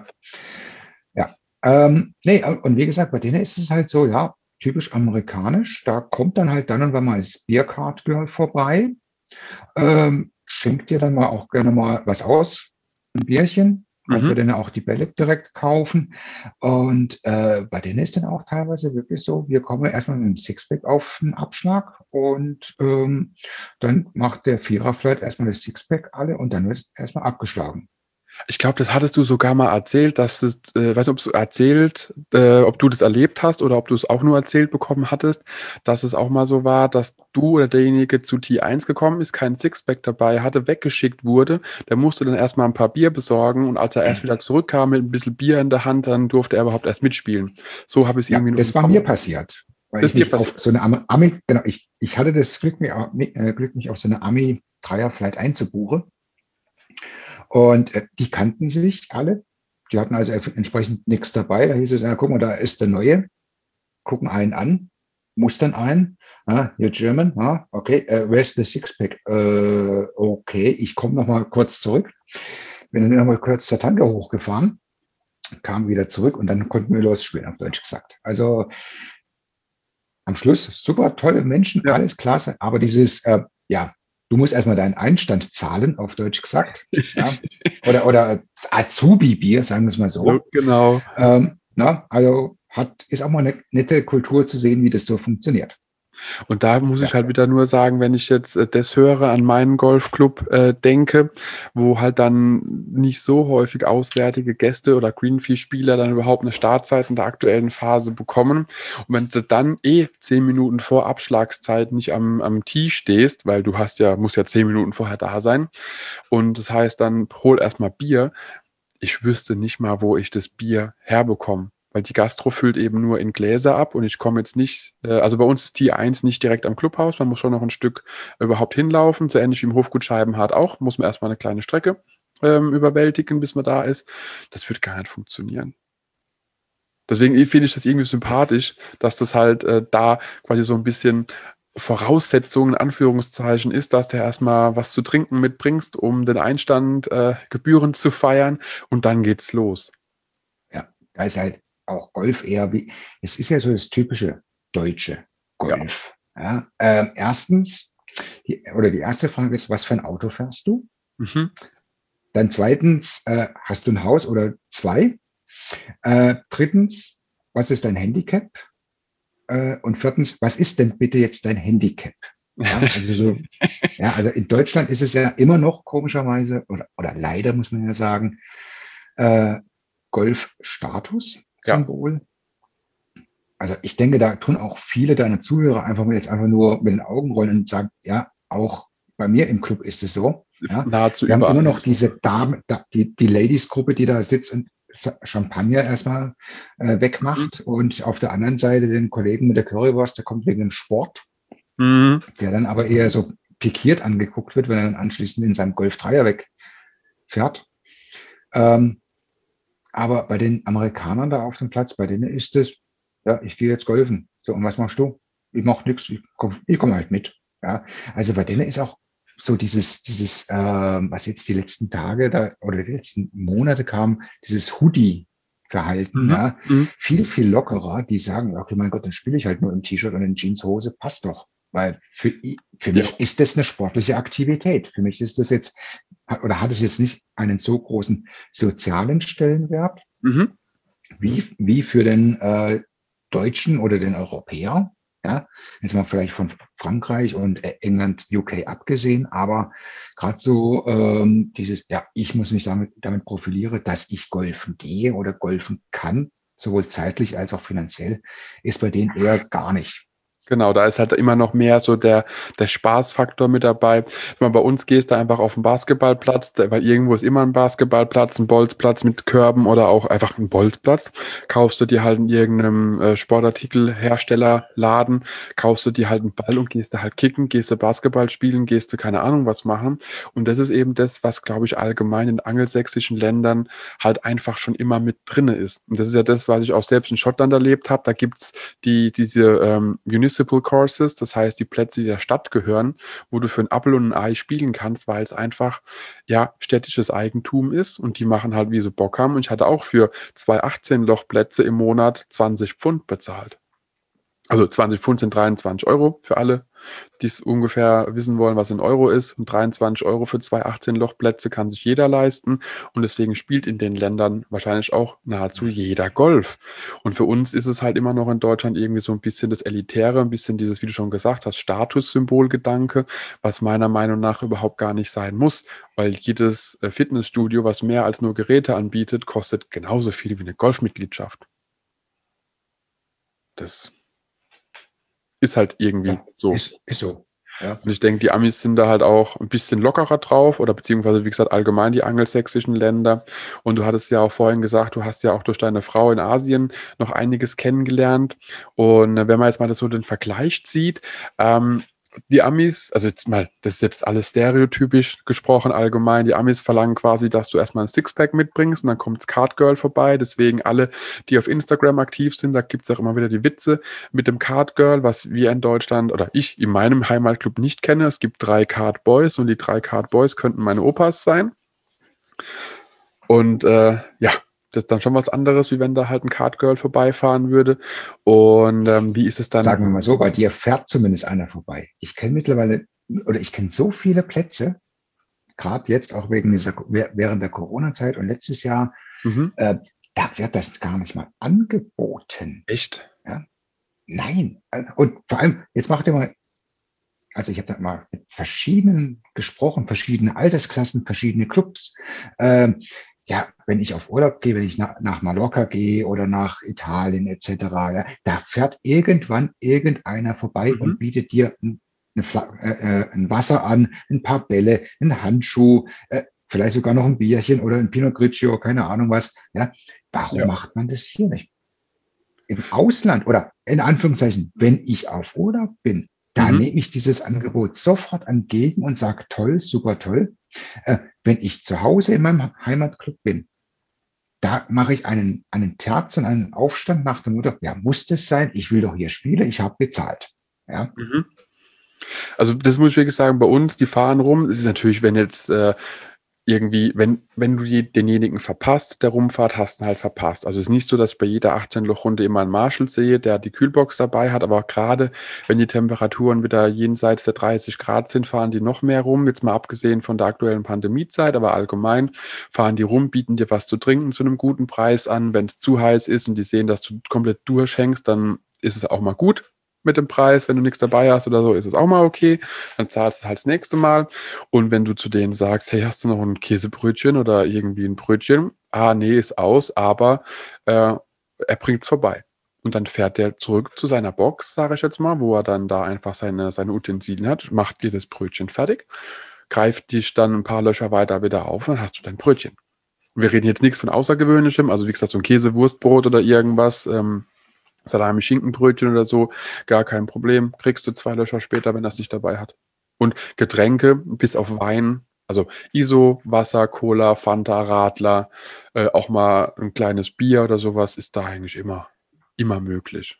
B: ja. Ähm, nee, und wie gesagt, bei denen ist es halt so, ja, typisch amerikanisch. Da kommt dann halt dann und wann mal das Biercard Girl vorbei, ähm, schenkt dir dann mal auch gerne mal was aus, ein Bierchen, als wir
A: Mhm.
B: dann auch die Bälle direkt kaufen. Und äh, bei denen ist dann auch teilweise wirklich so, wir kommen erstmal mit dem Sixpack auf den Abschlag und ähm, dann macht der Vierer vielleicht erstmal das Sixpack alle und dann wird erstmal abgeschlagen.
A: Ich glaube, das hattest du sogar mal erzählt, dass das, äh, weiß nicht, ob du erzählt, äh, ob du das erlebt hast oder ob du es auch nur erzählt bekommen hattest, dass es auch mal so war, dass du oder derjenige zu T eins gekommen ist, kein Sixpack dabei hatte, weggeschickt wurde. Der musste dann erstmal ein paar Bier besorgen und als er erst wieder zurückkam mit ein bisschen Bier in der Hand, dann durfte er überhaupt erst mitspielen. So habe ich es
B: Ja,
A: irgendwie noch im
B: das war
A: Kopf.
B: mir passiert, weil
A: Das
B: ich
A: ist dir
B: mich auf
A: passiert.
B: so eine Ami, Ami genau, ich, ich hatte das Glück, mir, äh, Glück, mich auf so eine Ami-Dreier-Flight einzubuchen. Und äh, die kannten sich alle. Die hatten also entsprechend nichts dabei. Da hieß es, ja, guck mal, da ist der Neue. Gucken einen an, mustern ein. Ah, you're German. Ah, okay, uh, where's the Sixpack? Äh, okay, ich komme noch mal kurz zurück. Bin dann noch mal kurz zur Tanke hochgefahren, kam wieder zurück und dann konnten wir losspielen, auf Deutsch gesagt. Also am Schluss super tolle Menschen,
A: Ja.
B: alles klasse, aber dieses, äh, ja, du musst erstmal deinen Einstand zahlen, auf Deutsch gesagt. Ja, oder, oder das Azubi-Bier, sagen wir es mal
A: So,
B: so.
A: genau.
B: Ähm, na, also hat, ist auch mal eine nette Kultur zu sehen, wie das so funktioniert.
A: Und da muss ich
B: Ja.
A: halt wieder nur sagen, wenn ich jetzt äh, das höre, an meinen Golfclub äh, denke, wo halt dann nicht so häufig auswärtige Gäste oder Greenfee-Spieler dann überhaupt eine Startzeit in der aktuellen Phase bekommen. Und wenn du dann eh zehn Minuten vor Abschlagszeit nicht am, am Tee stehst, weil du hast ja, musst ja zehn Minuten vorher da sein. Und das heißt dann, hol erstmal Bier. Ich wüsste nicht mal, wo ich das Bier herbekomme. Weil die Gastro füllt eben nur in Gläser ab und ich komme jetzt nicht, äh, also bei uns ist T eins nicht direkt am Clubhaus, man muss schon noch ein Stück überhaupt hinlaufen, so ähnlich wie im Hofgut Scheibenhardt auch, muss man erstmal eine kleine Strecke ähm, überwältigen, bis man da ist. Das wird gar nicht funktionieren. Deswegen finde ich das irgendwie sympathisch, dass das halt äh, da quasi so ein bisschen Voraussetzung in Anführungszeichen ist, dass du erstmal was zu trinken mitbringst, um den Einstand äh, gebührend zu feiern und dann geht's los.
B: Ja, da ist halt auch Golf eher wie, es ist ja so das typische deutsche
A: Ja.
B: Golf. Ja, ähm, erstens, die, oder die erste Frage ist, was für ein Auto fährst du?
A: Mhm.
B: Dann zweitens, äh, hast du ein Haus oder zwei? Äh, drittens, was ist dein Handicap? Äh, und viertens, was ist denn bitte jetzt dein Handicap? Ja, also so, ja, also in Deutschland ist es ja immer noch komischerweise, oder, oder leider muss man ja sagen, äh,
A: Ja.
B: Golf-Status-Symbol. Also ich denke, da tun auch viele deiner Zuhörer einfach mal jetzt einfach nur mit den Augen rollen und sagen, ja, auch bei mir im Club ist es so. Ja,
A: Nahezu
B: wir haben immer
A: überall.
B: noch diese Dame, da- die, die Ladies-Gruppe, die da sitzt und Sa- Champagner erstmal äh,
A: Mhm.
B: wegmacht und auf der anderen Seite den Kollegen mit der Currywurst, der kommt wegen dem Sport,
A: Mhm.
B: der dann aber eher so pikiert angeguckt wird, wenn er dann anschließend in seinem Golf Dreier wegfährt. Ähm, aber bei den Amerikanern da auf dem Platz, bei denen ist es, ja, ich gehe jetzt golfen. So, und was machst du? Ich mach nichts, ich komme ich komm halt mit. Ja, also bei denen ist auch so dieses, dieses, ähm, was jetzt die letzten Tage da oder die letzten Monate kam, dieses Hoodie-Verhalten,
A: Mhm.
B: ja,
A: Mhm.
B: viel, viel lockerer. Die sagen, okay, mein Gott, dann spiele ich halt nur im T-Shirt und in Jeanshose, passt doch. Weil für, i- für
A: Ja.
B: mich ist das eine sportliche Aktivität. Für mich ist das jetzt, oder hat es jetzt nicht einen so großen sozialen Stellenwert,
A: Mhm.
B: wie, wie für den äh, Deutschen oder den Europäer. Ja, jetzt mal vielleicht von Frankreich und äh, England, U K abgesehen, aber gerade so ähm, dieses, ja, ich muss mich damit, damit profilieren, dass ich golfen gehe oder golfen kann, sowohl zeitlich als auch finanziell, ist bei denen eher gar nicht.
A: Genau, da ist halt immer noch mehr so der, der Spaßfaktor mit dabei. Wenn man bei uns gehst, da einfach auf den Basketballplatz, da, weil irgendwo ist immer ein Basketballplatz, ein Bolzplatz mit Körben oder auch einfach ein Bolzplatz. Kaufst du dir halt in irgendeinem äh, Sportartikelherstellerladen, kaufst du dir halt einen Ball und gehst da halt kicken, gehst du Basketball spielen, gehst du keine Ahnung was machen. Und das ist eben das, was, glaube ich, allgemein in angelsächsischen Ländern halt einfach schon immer mit drinne ist. Und das ist ja das, was ich auch selbst in Schottland erlebt habe. Da gibt's die, diese ähm, Municipal Courses, das heißt die Plätze, die der Stadt gehören, wo du für ein Apfel und ein Ei spielen kannst, weil es einfach ja städtisches Eigentum ist und die machen halt, wie sie Bock haben. Und ich hatte auch für zwei achtzehn-Loch-Plätze im Monat zwanzig Pfund bezahlt. Also zwanzig Pfund sind dreiundzwanzig Euro für alle, die es ungefähr wissen wollen, was in Euro ist. Und dreiundzwanzig Euro für zwei achtzehn-Loch-Plätze kann sich jeder leisten. Und deswegen spielt in den Ländern wahrscheinlich auch nahezu jeder Golf. Und für uns ist es halt immer noch in Deutschland irgendwie so ein bisschen das Elitäre, ein bisschen dieses, wie du schon gesagt hast, Statussymbolgedanke, was meiner Meinung nach überhaupt gar nicht sein muss. Weil jedes äh, Fitnessstudio, was mehr als nur Geräte anbietet, kostet genauso viel wie eine Golfmitgliedschaft. Das ist halt irgendwie
B: Ja,
A: so.
B: ist, ist so. Ja,
A: Und ich denke, die Amis sind da halt auch ein bisschen lockerer drauf oder beziehungsweise, wie gesagt, allgemein die angelsächsischen Länder. Und du hattest ja auch vorhin gesagt, du hast ja auch durch deine Frau in Asien noch einiges kennengelernt. Und äh, wenn man jetzt mal das so den Vergleich zieht, ähm, die Amis, also jetzt mal, das ist jetzt alles stereotypisch gesprochen allgemein, die Amis verlangen quasi, dass du erstmal ein Sixpack mitbringst und dann kommt das Card Girl vorbei. Deswegen alle, die auf Instagram aktiv sind, da gibt es auch immer wieder die Witze mit dem Card Girl, was wir in Deutschland oder ich in meinem Heimatclub nicht kenne. Es gibt drei Card Boys und die drei Card Boys könnten meine Opas sein. Und äh, ja, das ist dann schon was anderes, wie wenn da halt ein Card Girl vorbeifahren würde. Und ähm, wie ist es dann?
B: sagen wir mal so, bei dir fährt zumindest einer vorbei. Ich kenne mittlerweile, oder ich kenne so viele Plätze, gerade jetzt auch wegen dieser, während der Corona-Zeit und letztes Jahr,
A: Mhm.
B: äh, da wird das gar nicht mal angeboten.
A: Echt?
B: Ja? Nein. Und vor allem, jetzt macht ihr mal, also ich habe da mal mit verschiedenen gesprochen, verschiedene Altersklassen, verschiedene Clubs. Ähm, ja, wenn ich auf Urlaub gehe, wenn ich nach, nach Mallorca gehe oder nach Italien et cetera, ja, da fährt irgendwann irgendeiner vorbei
A: Mhm.
B: und bietet dir ein, eine Fla äh, äh, ein Wasser an, ein paar Bälle, einen Handschuh, äh, vielleicht sogar noch ein Bierchen oder ein Pinot Grigio, keine Ahnung was. Ja, warum
A: Ja.
B: macht man das hier nicht? Im Ausland oder in Anführungszeichen, wenn ich auf Urlaub bin, da
A: Mhm.
B: nehme ich dieses Angebot sofort entgegen und sage, toll, super toll. Äh, wenn ich zu Hause in meinem Heimatclub bin, da mache ich einen, einen Terz und einen Aufstand nach dem Motto, ja, muss das sein? Ich will doch hier spielen, ich habe bezahlt. Ja.
A: Mhm. Also das muss ich wirklich sagen, bei uns, die fahren rum. Es ist natürlich, wenn jetzt äh, irgendwie, wenn, wenn du die, denjenigen verpasst, der rumfahrt, hast du ihn halt verpasst. Also es ist nicht so, dass ich bei jeder achtzehn-Loch-Runde immer einen Marshall sehe, der die Kühlbox dabei hat, aber auch gerade, wenn die Temperaturen wieder jenseits der dreißig Grad sind, fahren die noch mehr rum. Jetzt mal abgesehen von der aktuellen Pandemiezeit, aber allgemein fahren die rum, bieten dir was zu trinken zu einem guten Preis an. Wenn es zu heiß ist und die sehen, dass du komplett durchhängst, dann ist es auch mal gut mit dem Preis. Wenn du nichts dabei hast oder so, ist es auch mal okay. Dann zahlst du es halt das nächste Mal. Und wenn du zu denen sagst, hey, hast du noch ein Käsebrötchen oder irgendwie ein Brötchen? Ah, nee, ist aus, aber äh, er bringt es vorbei. Und dann fährt der zurück zu seiner Box, sage ich jetzt mal, wo er dann da einfach seine, seine Utensilien hat, macht dir das Brötchen fertig, greift dich dann ein paar Löcher weiter wieder auf und dann hast du dein Brötchen. Und wir reden jetzt nichts von Außergewöhnlichem, also wie gesagt, so ein Käsewurstbrot oder irgendwas, ähm, Salami, Schinkenbrötchen oder so, gar kein Problem. Kriegst du zwei Löcher später, wenn er es nicht dabei hat. Und Getränke, bis auf Wein, also I S O, Wasser, Cola, Fanta, Radler, äh, auch mal ein kleines Bier oder sowas, ist da eigentlich immer, immer möglich.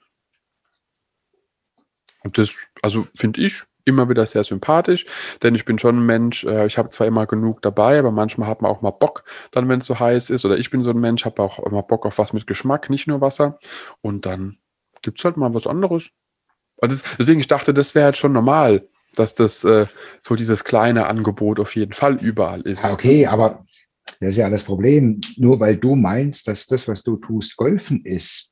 A: Und das, also finde ich immer wieder sehr sympathisch, denn ich bin schon ein Mensch, äh, ich habe zwar immer genug dabei, aber manchmal hat man auch mal Bock, dann wenn es so heiß ist, oder ich bin so ein Mensch, habe auch immer Bock auf was mit Geschmack, nicht nur Wasser. Und dann gibt es halt mal was anderes. Und das, deswegen, ich dachte, das wäre halt schon normal, dass das äh, so dieses kleine Angebot auf jeden Fall überall
B: Ja,
A: ist.
B: okay, aber das ist ja das Problem. Nur weil du meinst, dass das, was du tust, Golfen ist.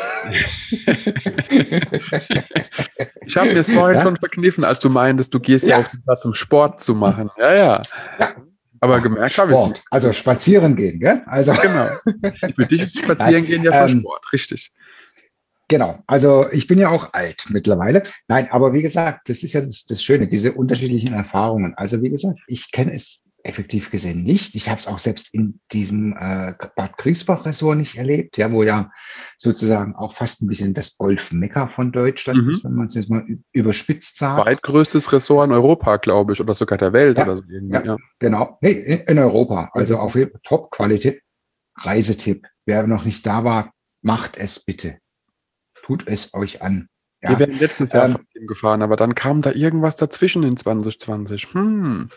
A: Ich habe mir es vorhin
B: Ja?
A: schon verkniffen, als du meintest, du gehst ja
B: Ja,
A: auf den Platz, um Sport zu machen. Ja, ja.
B: ja.
A: Aber
B: Ah,
A: gemerkt habe ich es
B: Sport,
A: nicht.
B: also spazieren gehen, gell? Also,
A: Genau. Für dich ist
B: nein,
A: Spazieren gehen ja schon
B: ähm,
A: Sport, richtig.
B: genau. Also ich bin ja auch alt mittlerweile. Nein, aber wie gesagt, das ist ja das, das Schöne, diese unterschiedlichen Erfahrungen. Also wie gesagt, ich kenne es effektiv gesehen nicht. Ich habe es auch selbst in diesem äh, Bad Griesbach-Ressort nicht erlebt, ja, wo ja sozusagen auch fast ein bisschen das Golf-Mekka von Deutschland
A: Mhm.
B: ist, wenn man es jetzt mal ü- überspitzt sagt.
A: Zweitgrößtes Ressort in Europa, glaube ich, oder sogar der Welt oder
B: Ja,
A: so irgendwie,
B: ja,
A: ja.
B: genau. Nee, in, in Europa. Also
A: Europa.
B: auf jeden Fall Top-Qualität. Reisetipp. Wer noch nicht da war, macht es bitte. Tut es euch an.
A: Wir
B: Ja,
A: wären letztes Jahr
B: ähm,
A: von ihm gefahren, aber dann kam da irgendwas dazwischen in zwanzig zwanzig. Hm.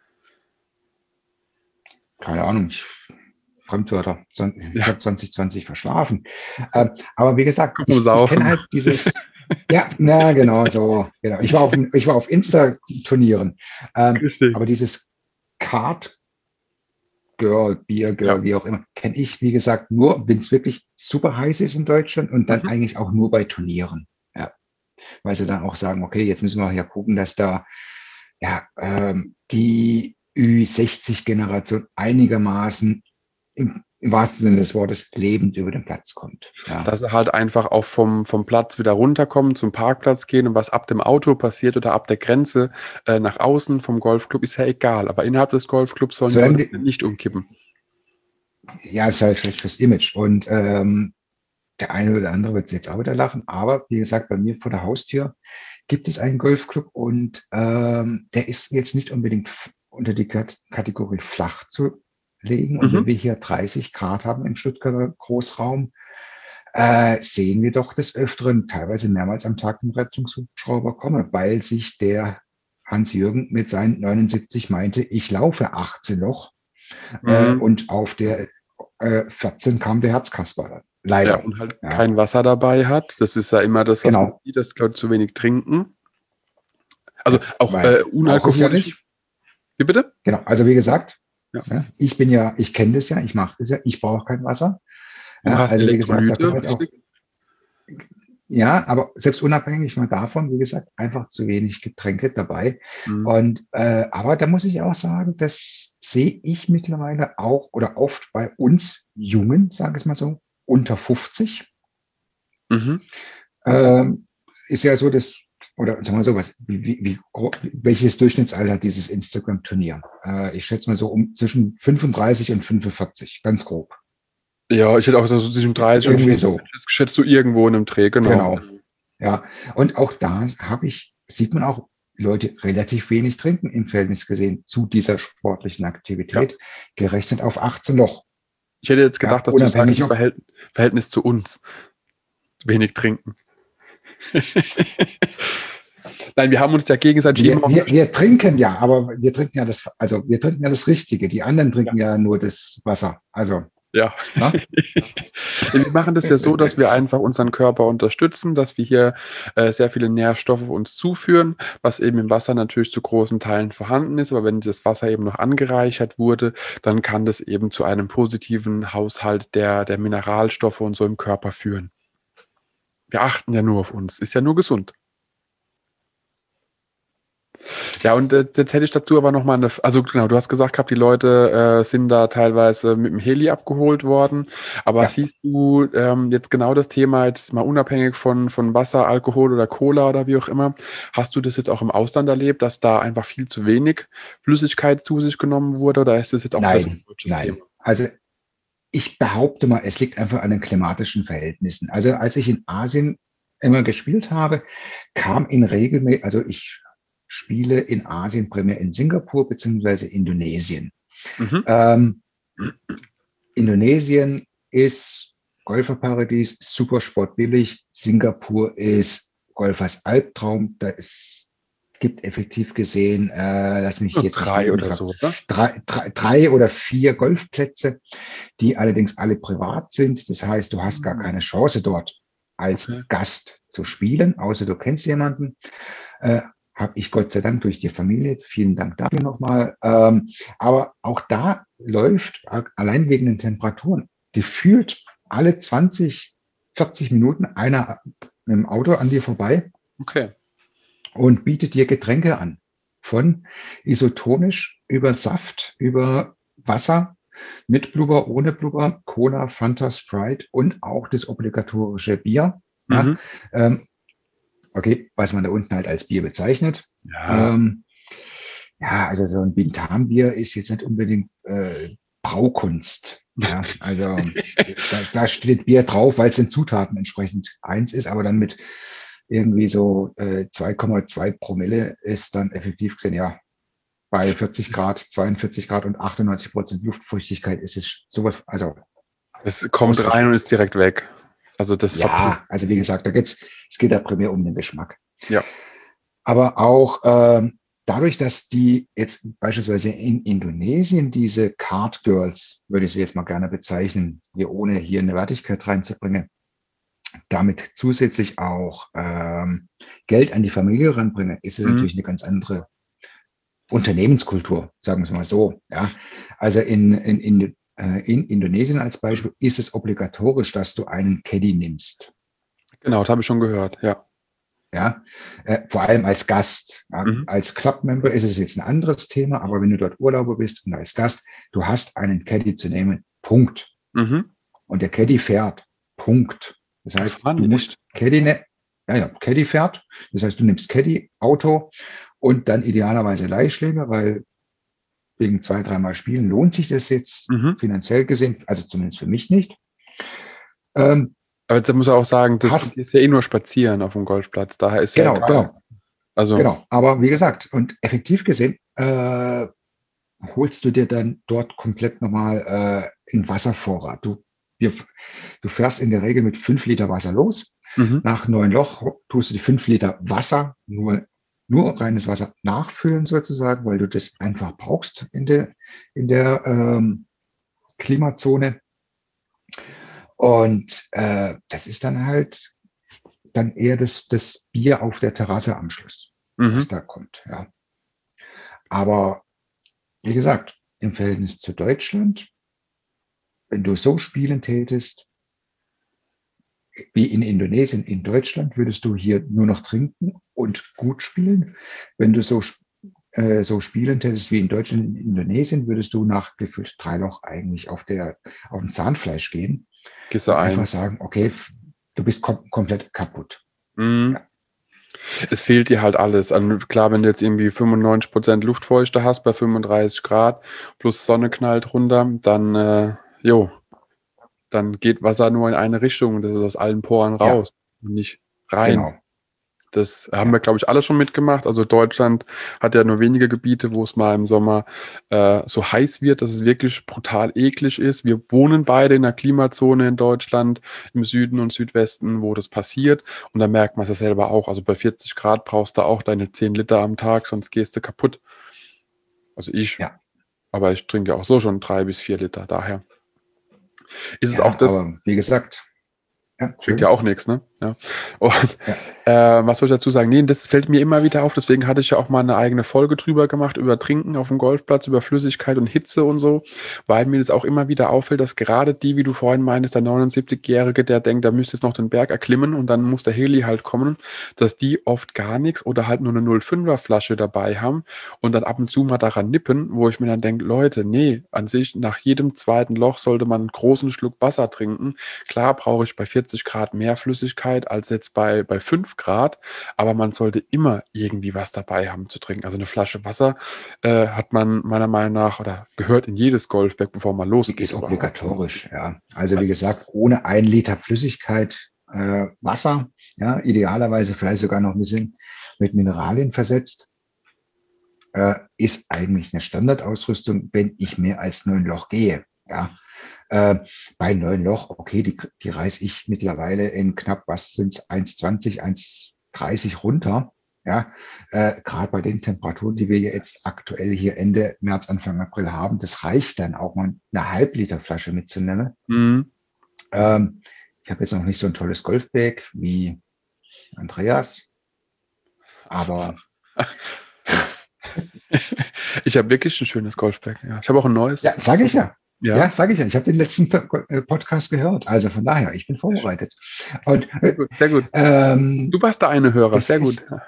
B: keine Ahnung, ich, Fremdwörter. Ich
A: Ja,
B: habe zwanzig zwanzig verschlafen. Ähm, aber wie gesagt,
A: vom
B: ich, ich kenne
A: Saufen.
B: halt dieses, ja, na genau so. Genau. Ich war auf, ich war auf Insta-Turnieren. Ähm,
A: Richtig.
B: aber dieses Kart Girl, Beer
A: Ja.
B: Girl, wie auch immer, kenne ich, wie gesagt, nur, wenn es wirklich super heiß ist in Deutschland und dann
A: Mhm.
B: eigentlich auch nur bei Turnieren. Ja, weil sie dann auch sagen, okay, jetzt müssen wir ja gucken, dass da ja, ähm, die Ü sechzig-Generation einigermaßen im, im wahrsten Sinne des Wortes lebend über den Platz kommt. Ja,
A: Dass sie halt einfach auch vom, vom Platz wieder runterkommen, zum Parkplatz gehen und was ab dem Auto passiert oder ab der Grenze äh, nach außen vom Golfclub, ist ja egal. Aber innerhalb des Golfclubs sollen die
B: solange
A: Leute
B: die,
A: nicht umkippen.
B: ja, ist halt schlecht fürs Image. Und ähm, der eine oder andere wird jetzt auch wieder lachen, aber wie gesagt, bei mir vor der Haustür gibt es einen Golfclub und ähm, der ist jetzt nicht unbedingt unter die Kat Kategorie flach zu legen. Und wenn
A: Mhm.
B: wir hier dreißig Grad haben im Stuttgarter Großraum, äh, sehen wir doch des Öfteren, teilweise mehrmals am Tag, den Rettungshubschrauber kommen, weil sich der Hans-Jürgen mit seinen neunundsiebzig meinte, ich laufe achtzehn Loch äh,
A: Mhm.
B: und auf der äh, vierzehn kam der Herzkasper.
A: Ja,
B: Leider.
A: und halt
B: Ja,
A: kein Wasser dabei hat. Das ist ja immer das, was man
B: genau.
A: sieht, dass die Leute zu wenig trinken. Also
B: Ja,
A: auch
B: weil
A: äh,
B: brauche ich ja
A: unalkoholisches.
B: nicht.
A: Wie bitte?
B: Genau. Also wie gesagt,
A: Ja.
B: ja, ich bin ja, ich kenne das ja, ich mache das ja, ich brauche kein Wasser.
A: Du
B: Ja,
A: hast
B: also wie gesagt, da kommen
A: Elektrolyte,
B: jetzt auch,
A: richtig?
B: ja, aber selbst unabhängig mal davon, wie gesagt, einfach zu wenig Getränke dabei.
A: Mhm.
B: Und äh, aber da muss ich auch sagen, das sehe ich mittlerweile auch oder oft bei uns Jungen, sage ich mal so, unter fünfzig.
A: Mhm.
B: Ähm, ist ja so, dass, oder sagen wir so was, wie, wie, wie, gro- welches Durchschnittsalter hat dieses Instagram-Turnier? Äh, ich schätze mal so um zwischen fünfunddreißig und fünfundvierzig, ganz grob.
A: Ja, ich hätte auch so zwischen dreißig und
B: Irgendwie so,
A: fünfundvierzig geschätzt, du irgendwo in einem Dreh, genau.
B: genau. Ja, und auch da habe ich, sieht man auch Leute relativ wenig trinken im Verhältnis gesehen zu dieser sportlichen
A: Ja.
B: Aktivität, gerechnet auf achtzehn Loch.
A: Ich hätte jetzt
B: Ja,
A: gedacht, dass du sagst,
B: unabhängig
A: im
B: ob
A: Verhält Verhältnis zu uns. Wenig trinken. Nein, wir haben uns ja gegenseitig
B: wir,
A: immer
B: wir,
A: unterstützt.
B: wir trinken ja, aber wir trinken ja das, also wir trinken ja das Richtige. Die anderen
A: Ja.
B: trinken ja nur das Wasser. Also,
A: Ja.
B: ne?
A: Wir machen das ja so, dass wir einfach unseren Körper unterstützen, dass wir hier äh, sehr viele Nährstoffe uns zuführen, was eben im Wasser natürlich zu großen Teilen vorhanden ist. Aber wenn das Wasser eben noch angereichert wurde, dann kann das eben zu einem positiven Haushalt der, der Mineralstoffe und so im Körper führen. Wir achten ja nur auf uns. Ist ja nur gesund. Ja, und äh, jetzt hätte ich dazu aber nochmal eine, also genau, du hast gesagt gehabt, die Leute äh, sind da teilweise mit dem Heli abgeholt worden, aber
B: Ja,
A: siehst du ähm, jetzt genau das Thema, jetzt mal unabhängig von, von Wasser, Alkohol oder Cola oder wie auch immer, hast du das jetzt auch im Ausland erlebt, dass da einfach viel zu wenig Flüssigkeit zu sich genommen wurde, oder ist das jetzt auch mehr so ein
B: nein,
A: deutsches Thema?
B: nein. Also ich behaupte mal, es liegt einfach an den klimatischen Verhältnissen. Also als ich in Asien immer gespielt habe, kam in regelmäßig, also ich spiele in Asien primär in Singapur beziehungsweise Indonesien.
A: Mhm.
B: Ähm, Indonesien ist Golferparadies, super sportbillig. Singapur ist Golfers Albtraum. Da ist, gibt effektiv gesehen, äh, lass mich
A: Nur
B: jetzt nicht
A: drei
B: lügen,
A: oder
B: ich glaube
A: so, oder?
B: drei, drei, drei oder vier Golfplätze, die allerdings alle privat sind. Das heißt, du hast gar
A: Mhm.
B: keine Chance dort als
A: Okay.
B: Gast zu spielen, außer du kennst jemanden. Äh, Habe ich Gott sei Dank durch die Familie. Vielen Dank dafür nochmal. Ähm, aber auch da läuft allein wegen den Temperaturen gefühlt alle zwanzig, vierzig Minuten einer mit dem Auto an dir vorbei
A: Okay.
B: und bietet dir Getränke an. Von isotonisch über Saft, über Wasser, mit Blubber, ohne Blubber, Cola, Fanta, Sprite und auch das obligatorische Bier. Ja,
A: Mhm.
B: ähm, okay, was man da unten halt als Bier bezeichnet.
A: Ja,
B: Ähm, ja, also so ein Bintam-Bier ist jetzt nicht unbedingt äh, Braukunst. Ja, also da, da steht Bier drauf, weil es den Zutaten entsprechend eins ist, aber dann mit irgendwie so äh, zwei Komma zwei Promille ist dann effektiv gesehen, ja, bei vierzig Grad, zweiundvierzig Grad und achtundneunzig Prozent Luftfeuchtigkeit ist es sowas, also
A: es kommt rein und ist
B: ausgeschlossen.
A: direkt weg. Also das verpufft.
B: Ja, also wie gesagt, da geht's, es geht da primär um den Geschmack.
A: Ja.
B: Aber auch ähm, dadurch, dass die jetzt beispielsweise in Indonesien diese Card Girls, würde ich sie jetzt mal gerne bezeichnen, hier ohne hier eine Wertigkeit reinzubringen, damit zusätzlich auch ähm, Geld an die Familie ranbringen, ist es
A: Mhm.
B: natürlich eine ganz andere Unternehmenskultur, sagen wir es mal so. Ja, also in, in, in, äh, in Indonesien als Beispiel ist es obligatorisch, dass du einen Caddy nimmst.
A: Genau, das habe ich schon gehört, ja.
B: Ja, äh, vor allem als Gast. Ja.
A: Mhm.
B: Als Clubmember ist es jetzt ein anderes Thema, aber wenn du dort Urlauber bist und als Gast, du hast einen Caddy zu nehmen, Punkt.
A: Mhm.
B: Und der Caddy fährt, Punkt. Das
A: Ach
B: heißt,
A: Mann,
B: du
A: echt?
B: musst Caddy, ne ja, ja, Caddy fährt. Das heißt, du nimmst Caddy, Auto und dann idealerweise Leihschläger, weil wegen zwei, dreimal Spielen lohnt sich das jetzt
A: Mhm.
B: finanziell gesehen, also zumindest für mich nicht. Ähm,
A: Aber jetzt muss er auch sagen, das, du
B: hast,
A: gehst ja eh nur spazieren auf dem Golfplatz. Daher ist ja
B: genau,
A: egal.
B: genau,
A: Also,
B: genau. Aber wie gesagt, und effektiv gesehen, äh, holst du dir dann dort komplett nochmal äh, einen Wasservorrat. Du, wir, du fährst in der Regel mit fünf Liter Wasser los.
A: mhm.
B: Nach neun Loch tust du die fünf Liter Wasser, nur, nur reines Wasser nachfüllen sozusagen, weil du das einfach brauchst in der, in der ähm, Klimazone. Und äh, das ist dann halt dann eher das, das Bier auf der Terrasse am Schluss, was
A: Mhm.
B: da kommt. Ja. Aber wie gesagt, im Verhältnis zu Deutschland, wenn du so spielen tätest, wie in Indonesien, in Deutschland, würdest du hier nur noch trinken und gut spielen. Wenn du so, äh, so spielen tätest wie in Deutschland, in Indonesien, würdest du nach gefühlt drei Loch eigentlich auf, der, auf dem Zahnfleisch gehen
A: Gehst du
B: und einfach
A: ein.
B: sagen, okay, du bist kom komplett kaputt.
A: Mhm.
B: Ja,
A: Es fehlt dir halt alles. Also klar, wenn du jetzt irgendwie fünfundneunzig Prozent Luftfeuchte hast bei fünfunddreißig Grad plus Sonne knallt runter, dann, äh, jo, dann geht Wasser nur in eine Richtung und das ist aus allen Poren
B: ja,
A: raus und nicht rein.
B: genau.
A: Das haben
B: Ja,
A: wir, glaube ich, alle schon mitgemacht. Also Deutschland hat ja nur wenige Gebiete, wo es mal im Sommer äh, so heiß wird, dass es wirklich brutal eklig ist. Wir wohnen beide in einer Klimazone in Deutschland, im Süden und Südwesten, wo das passiert. Und da merkt man es ja selber auch. Also bei vierzig Grad brauchst du auch deine zehn Liter am Tag, sonst gehst du kaputt. Also ich,
B: ja,
A: aber ich trinke auch so schon drei bis vier Liter. Daher ist es auch
B: ja,
A: das,
B: aber wie gesagt, ja,
A: bringt ja
B: schön.
A: auch nichts, ne? Ja. Und
B: Ja,
A: äh, was soll ich dazu sagen? Nee, das fällt mir immer wieder auf. Deswegen hatte ich ja auch mal eine eigene Folge drüber gemacht, über Trinken auf dem Golfplatz, über Flüssigkeit und Hitze und so, weil mir das auch immer wieder auffällt, dass gerade die, wie du vorhin meintest, der neunundsiebzig-Jährige, der denkt, der müsste jetzt noch den Berg erklimmen und dann muss der Heli halt kommen, dass die oft gar nichts oder halt nur eine null Komma fünfer Flasche dabei haben und dann ab und zu mal daran nippen, wo ich mir dann denke, Leute, nee, an sich nach jedem zweiten Loch sollte man einen großen Schluck Wasser trinken. Klar brauche ich bei vierzig Grad mehr Flüssigkeit als jetzt bei, bei fünf Grad, aber man sollte immer irgendwie was dabei haben zu trinken. Also eine Flasche Wasser äh, hat man meiner Meinung nach oder gehört in jedes Golfbag, bevor man
B: die
A: losgeht
B: ist
A: überhaupt.
B: obligatorisch, ja. Also wie
A: Das
B: gesagt,
A: ist,
B: ohne ein Liter Flüssigkeit äh, Wasser, ja, idealerweise vielleicht sogar noch ein bisschen mit Mineralien versetzt, äh, ist eigentlich eine Standardausrüstung, wenn ich mehr als neun Loch gehe. Ja. Äh, bei neun Loch, okay, die, die reiße ich mittlerweile in knapp, was sind es, eins Komma zwanzig, eins Komma dreißig runter. Ja, äh, gerade bei den Temperaturen, die wir jetzt
A: das,
B: aktuell hier Ende März, Anfang April haben, das reicht dann auch mal eine Halbliterflasche mitzunehmen.
A: mhm.
B: Ähm, ich habe jetzt noch nicht so ein tolles Golfbag wie Andreas, aber
A: Ich habe wirklich ein schönes Golfbag. Ja. Ich habe auch ein neues.
B: ja, sage ich ja.
A: Ja,
B: Ja, sage ich ja. Ich habe den letzten äh, Podcast gehört. Also von daher, ich bin
A: sehr schön.
B: vorbereitet. Und
A: Sehr
B: äh,
A: gut, sehr gut.
B: ähm,
A: Du warst der eine Hörer,
B: das
A: sehr gut.
B: ist,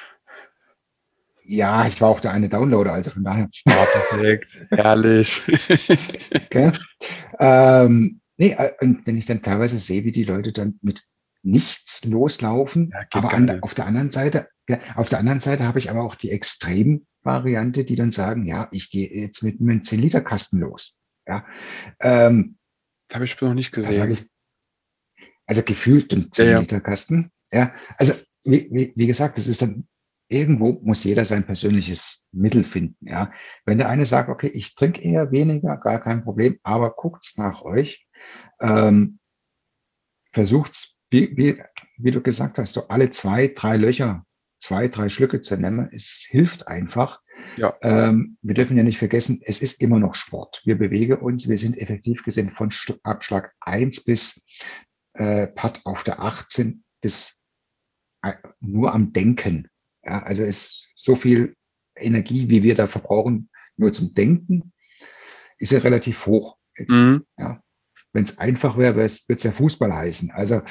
B: ja, ich war auch der eine Downloader, also von daher.
A: Ah, perfekt, herrlich.
B: Gell? Ähm, nee, äh, und wenn ich dann teilweise sehe, wie die Leute dann mit nichts loslaufen,
A: Ja, geht
B: aber
A: gar
B: an,
A: nicht.
B: auf der anderen Seite, ja, auf der anderen Seite habe ich aber auch die Extremvariante, die dann sagen, ja, ich gehe jetzt mit einem zehn-Liter-Kasten los. Ja, ähm,
A: Das habe ich noch nicht
B: da sage
A: gesehen.
B: ich, also gefühlt ein
A: Ja, ja.
B: zehn-Liter-Kasten. Ja, also wie, wie, wie gesagt, das ist dann irgendwo muss jeder sein persönliches Mittel finden. Ja, wenn der eine sagt, okay, ich trinke eher weniger, gar kein Problem, aber guckt's nach euch, ähm, versucht's, wie, wie, wie du gesagt hast, so alle zwei, drei Löcher, zwei, drei Schlücke zu nehmen. Es hilft einfach.
A: Ja.
B: Ähm, wir dürfen ja nicht vergessen, es ist immer noch Sport. Wir bewegen uns, wir sind effektiv gesehen von Abschlag eins bis äh, Putt auf der achtzehn, das äh, nur am Denken. Ja, also ist so viel Energie, wie wir da verbrauchen, nur zum Denken, ist ja relativ hoch jetzt.
A: Mhm.
B: Ja. Wenn es einfach wäre, würde es ja Fußball heißen. Also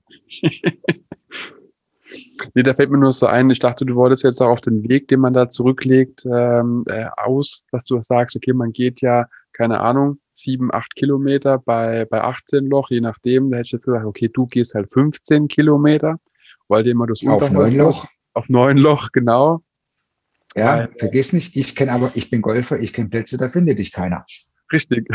A: Nee, da fällt mir nur so ein, ich dachte, du wolltest jetzt auch auf den Weg, den man da zurücklegt, ähm, äh, aus, dass du sagst, okay, man geht ja, keine Ahnung, sieben, acht Kilometer bei, bei achtzehn Loch, je nachdem. Da hätte ich jetzt gesagt, okay, du gehst halt fünfzehn Kilometer, weil du immer das
B: auf neun
A: Unterholz
B: Loch.
A: hast. Auf neun Loch, genau. Weil,
B: Ja, vergiss nicht, ich kenne aber, ich bin Golfer, ich kenne Plätze, da findet dich keiner.
A: richtig.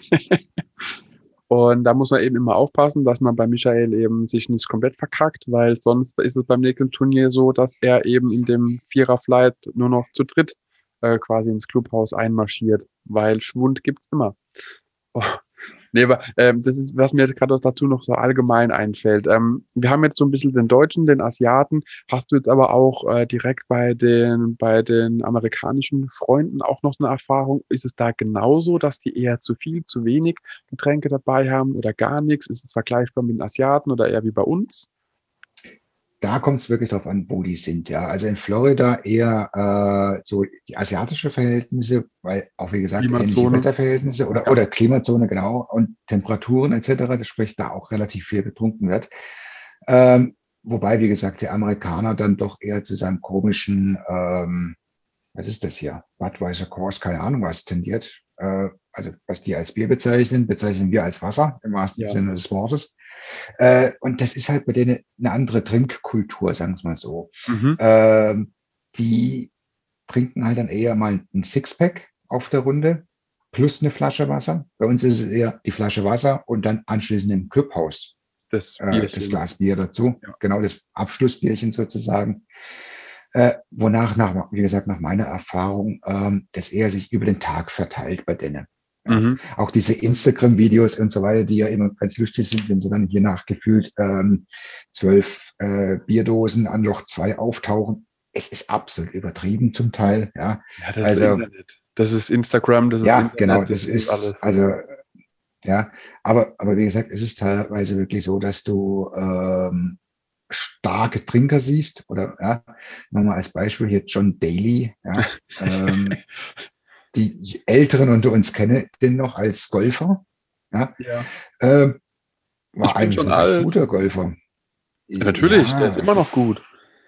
A: Und da muss man eben immer aufpassen, dass man bei Michael eben sich nicht komplett verkackt, weil sonst ist es beim nächsten Turnier so, dass er eben in dem Vierer-Flight nur noch zu dritt äh, quasi ins Clubhaus einmarschiert, weil Schwund gibt's immer. Oh, nee, aber ähm, das ist, was mir jetzt gerade dazu noch so allgemein einfällt. Ähm, wir haben jetzt so ein bisschen den Deutschen, den Asiaten. Hast du jetzt aber auch äh, direkt bei den, bei den amerikanischen Freunden auch noch eine Erfahrung? Ist es da genauso, dass die eher zu viel, zu wenig Getränke dabei haben oder gar nichts? Ist es vergleichbar mit den Asiaten oder eher wie bei uns?
B: Da kommt es wirklich darauf an, wo die sind. Ja, also in Florida eher äh, so die asiatische Verhältnisse, weil auch wie gesagt ähnliche
A: Klimazone?
B: Wetterverhältnisse oder
A: Ja.
B: oder Klimazone genau und Temperaturen et cetera. Das spricht da auch relativ viel getrunken wird. Ähm, wobei wie gesagt der Amerikaner dann doch eher zu seinem komischen ähm, was ist das hier? Budweiser Coors, keine Ahnung was tendiert. Äh, also was die als Bier bezeichnen, bezeichnen wir als Wasser im wahrsten
A: Ja.
B: Sinne des Wortes. Äh, und das ist halt bei denen eine andere Trinkkultur, sagen wir es mal so.
A: Mhm.
B: Ähm, die trinken halt dann eher mal ein Sixpack auf der Runde plus eine Flasche Wasser. Bei uns ist es eher die Flasche Wasser und dann anschließend im Clubhaus.
A: Das
B: äh, das
A: Bierchen.
B: Glas Bier dazu,
A: Ja.
B: genau das Abschlussbierchen sozusagen. Äh, wonach, nach, wie gesagt, nach meiner Erfahrung, ähm, das eher sich über den Tag verteilt bei denen. Ja.
A: Mhm.
B: Auch diese Instagram-Videos und so weiter, die ja immer ganz lustig sind, wenn sie dann hier nachgefühlt ähm, zwölf äh, Bierdosen an Loch zwei auftauchen. Es ist absolut übertrieben zum Teil. Ja.
A: Ja, das ist
B: Also
A: Internet. Das ist Instagram, das ist
B: ja, genau,
A: Internet, das
B: das
A: ist
B: ist,
A: alles.
B: also ja, aber, aber wie gesagt, es ist teilweise wirklich so, dass du ähm, starke Trinker siehst, oder ja, nochmal als Beispiel hier John Daly, ja, ähm, die Älteren unter uns kennen den noch als Golfer, ja,
A: Ja.
B: ähm,
A: Ich
B: war
A: bin
B: eigentlich
A: schon
B: ein recht
A: alt.
B: guter Golfer.
A: Ja, natürlich, der ist
B: Ja,
A: immer noch gut.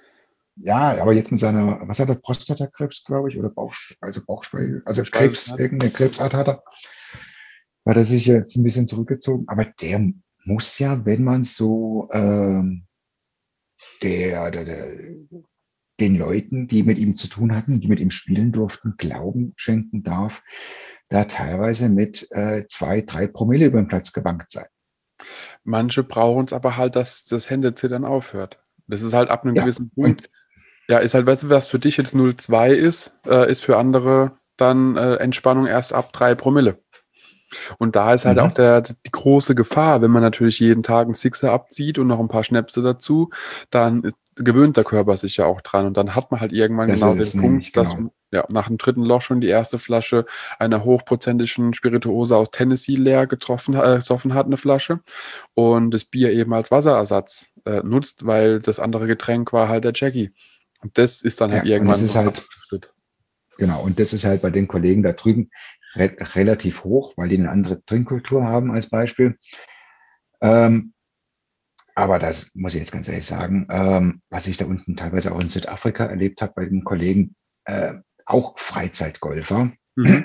B: ja, aber jetzt mit seiner, was hat er, Prostatakrebs, glaube ich, oder Bauch, also Bauchspeichel, also
A: Ich weiß es
B: Krebs,
A: nicht.
B: irgendeine Krebsart hat er, hat er sich jetzt ein bisschen zurückgezogen, aber der muss ja, wenn man so ähm, der, der, der, den Leuten, die mit ihm zu tun hatten, die mit ihm spielen durften, Glauben schenken darf, da teilweise mit äh, zwei, drei Promille über den Platz gewankt sein.
A: Manche brauchen es aber halt, dass das Händezittern aufhört. Das ist halt ab einem
B: Ja,
A: gewissen
B: und
A: Punkt. Ja, ist halt, weißt du, was für dich jetzt null Komma zwei ist, äh, ist für andere dann äh, Entspannung erst ab drei Promille. Und da ist halt auch
B: mhm,
A: der, die große Gefahr, wenn man natürlich jeden Tag einen Sixer abzieht und noch ein paar Schnäpse dazu, dann ist, gewöhnt der Körper sich ja auch dran. Und dann hat man halt irgendwann
B: das
A: genau
B: ist
A: den
B: es
A: Punkt,
B: nämlich,
A: dass
B: genau.
A: man ja, nach dem dritten Loch schon die erste Flasche einer hochprozentigen Spirituose aus Tennessee leer getroffen, äh, gesoffen hat, eine Flasche. Und das Bier eben als Wasserersatz äh, nutzt, weil das andere Getränk war halt der Jackie. Und das ist dann halt
B: Ja, und das
A: irgendwann
B: ist
A: so
B: halt,
A: abgedriftet.
B: genau, und das ist halt bei den Kollegen da drüben re relativ hoch, weil die eine andere Trinkkultur haben als Beispiel. Ähm, aber das muss ich jetzt ganz ehrlich sagen, ähm, was ich da unten teilweise auch in Südafrika erlebt habe bei den Kollegen, äh, auch Freizeitgolfer,
A: Mhm.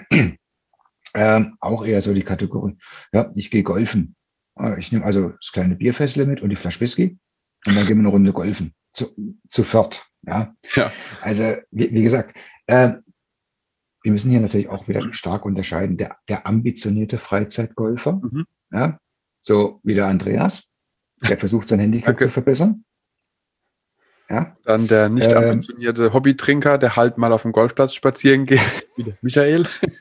B: ähm, auch eher so die Kategorie, ja, ich gehe golfen. Äh, Ich nehme also das kleine Bierfässle mit und die Flasche Whisky und dann gehen wir eine Runde golfen. Zu, zu viert. Ja.
A: Ja.
B: Also, wie, wie gesagt, äh, wir müssen hier natürlich auch wieder stark unterscheiden. Der, der ambitionierte Freizeitgolfer,
A: Mhm.
B: ja, so wie der Andreas, der versucht sein Handicap zu
A: Danke.
B: verbessern. Ja.
A: Dann der nicht
B: Ähm,
A: ambitionierte Hobbytrinker, der halt mal auf dem Golfplatz spazieren geht, wie der Michael.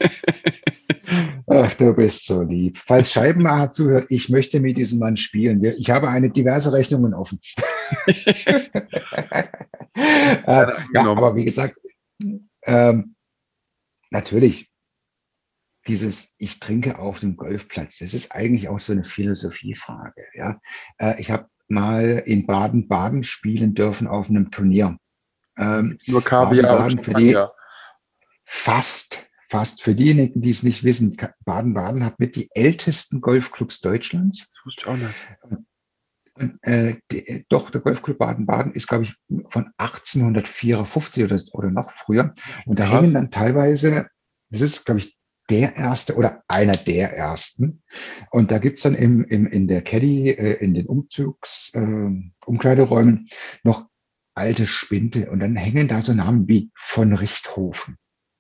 B: ach, du bist so lieb. Falls Scheibenmacher zuhört, ich möchte mit diesem Mann spielen. Wir- Ich habe eine diverse Rechnungen offen. äh,
A: Gerne
B: ja,
A: angenommen.
B: aber wie gesagt, ähm, natürlich, dieses Ich trinke auf dem Golfplatz, das ist eigentlich auch so eine Philosophiefrage. Ja? Äh, ich habe mal in Baden-Baden spielen dürfen auf einem Turnier.
A: Da
B: Ähm,
A: gibt es nur Kaviar und
B: Baden-Baden für die
A: Champagner.
B: fast, fast für diejenigen, die es nicht wissen, Baden-Baden hat mit die ältesten Golfclubs Deutschlands.
A: Das wusste ich auch nicht.
B: Und, äh, die, doch, der Golfclub Baden-Baden ist, glaube ich, von achtzehnhundertvierundfünfzig oder, oder noch früher. Und da hängen
A: Krass.
B: dann teilweise, das ist, glaube ich, der erste oder einer der ersten. Und da gibt's dann im, im, in der Caddy, äh, in den Umzugs, äh, Umkleideräumen noch alte Spinte. Und dann hängen da so Namen wie von Richthofen.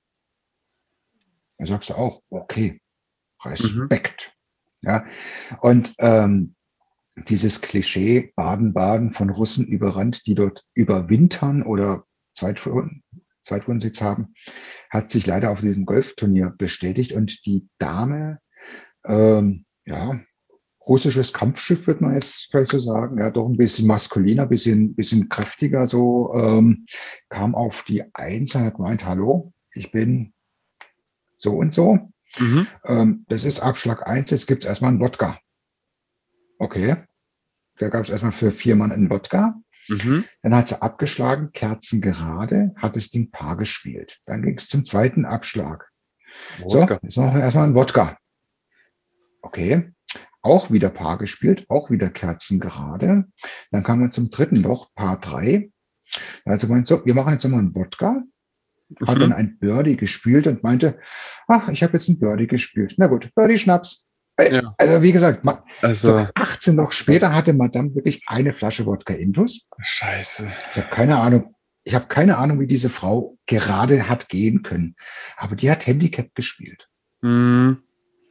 B: Da sagst du auch, okay,
A: Mhm.
B: Respekt. Ja, und ähm, dieses Klischee Baden-Baden von Russen überrannt, die dort überwintern oder Zweitwohn Zweitwohnsitz haben, hat sich leider auf diesem Golfturnier bestätigt. Und die Dame, ähm, ja, russisches Kampfschiff, wird man jetzt vielleicht so sagen, ja, doch ein bisschen maskuliner, bisschen, bisschen kräftiger, so, ähm, kam auf die Eins und hat gemeint, hallo, ich bin so und so.
A: Mhm.
B: Ähm, das ist Abschlag eins, jetzt gibt's erstmal einen Wodka. Okay, da gab es erstmal für vier Mann einen Wodka.
A: Mhm.
B: Dann hat sie abgeschlagen, Kerzen gerade, hat das Ding Paar gespielt. Dann ging es zum zweiten Abschlag. So,
A: Wodka.
B: jetzt machen wir erstmal einen Wodka. Okay, auch wieder Paar gespielt, auch wieder Kerzen gerade. Dann kam man zum dritten Loch, Paar drei. Also meint so, wir machen jetzt nochmal einen Wodka. Hat dann
A: Mhm.
B: ein Birdie gespielt und meinte, ach, ich habe jetzt einen Birdie gespielt. Na gut, Birdie-Schnaps.
A: Ja.
B: Also wie gesagt, so
A: Also,
B: achtzehn Loch später hatte Madame wirklich eine Flasche Wodka Intus.
A: scheiße.
B: Ich habe keine Ahnung. Ich habe keine Ahnung, wie diese Frau gerade hat gehen können. Aber die hat Handicap gespielt.
A: Mhm.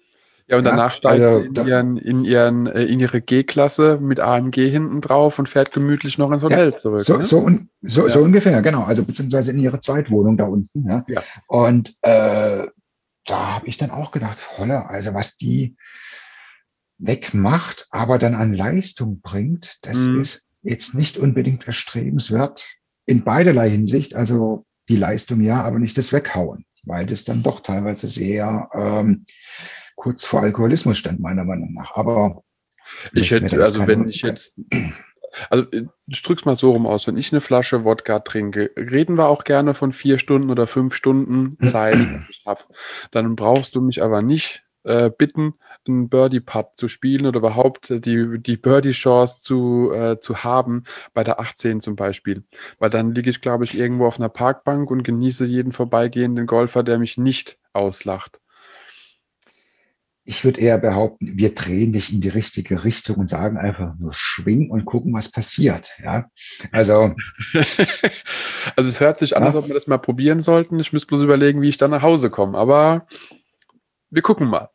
A: Ja, und
B: Ja,
A: danach steigt sie
B: also
A: in
B: da,
A: ihren, in ihren, äh, in ihre G-Klasse mit A M G hinten drauf und fährt gemütlich noch ins
B: ja,
A: Hotel zurück,
B: so,
A: ne?
B: so, un, so, so
A: Ja,
B: ungefähr, genau. Also beziehungsweise in ihre Zweitwohnung da unten. Ja.
A: ja.
B: Und äh, da habe ich dann auch gedacht, holla, also was die wegmacht, aber dann an Leistung bringt, das
A: Mhm.
B: ist jetzt nicht unbedingt erstrebenswert in beiderlei Hinsicht. Also die Leistung ja, aber nicht das Weghauen, weil das dann doch teilweise sehr ähm, kurz vor Alkoholismus stand, meiner Meinung nach. Aber ich
A: Ich
B: möchte mir da
A: hätte,
B: jetzt
A: also wenn
B: keine.
A: ich jetzt, also äh, ich drück's mal so rum aus, wenn ich eine Flasche Wodka trinke, reden wir auch gerne von vier Stunden oder fünf Stunden Zeit, die ich habe. Dann brauchst du mich aber nicht äh, bitten, einen Birdie-Putt zu spielen oder überhaupt äh, die, die Birdie-Chance zu, äh, zu haben, bei der achtzehn zum Beispiel. Weil dann liege ich, glaube ich, irgendwo auf einer Parkbank und genieße jeden vorbeigehenden Golfer, der mich nicht auslacht.
B: Ich würde eher behaupten, wir drehen dich in die richtige Richtung und sagen einfach nur schwing und gucken, was passiert. Ja, also,
A: Also es hört sich an, als
B: ja,
A: ob wir das mal probieren sollten. Ich muss bloß überlegen, wie ich dann nach Hause komme. Aber wir gucken mal,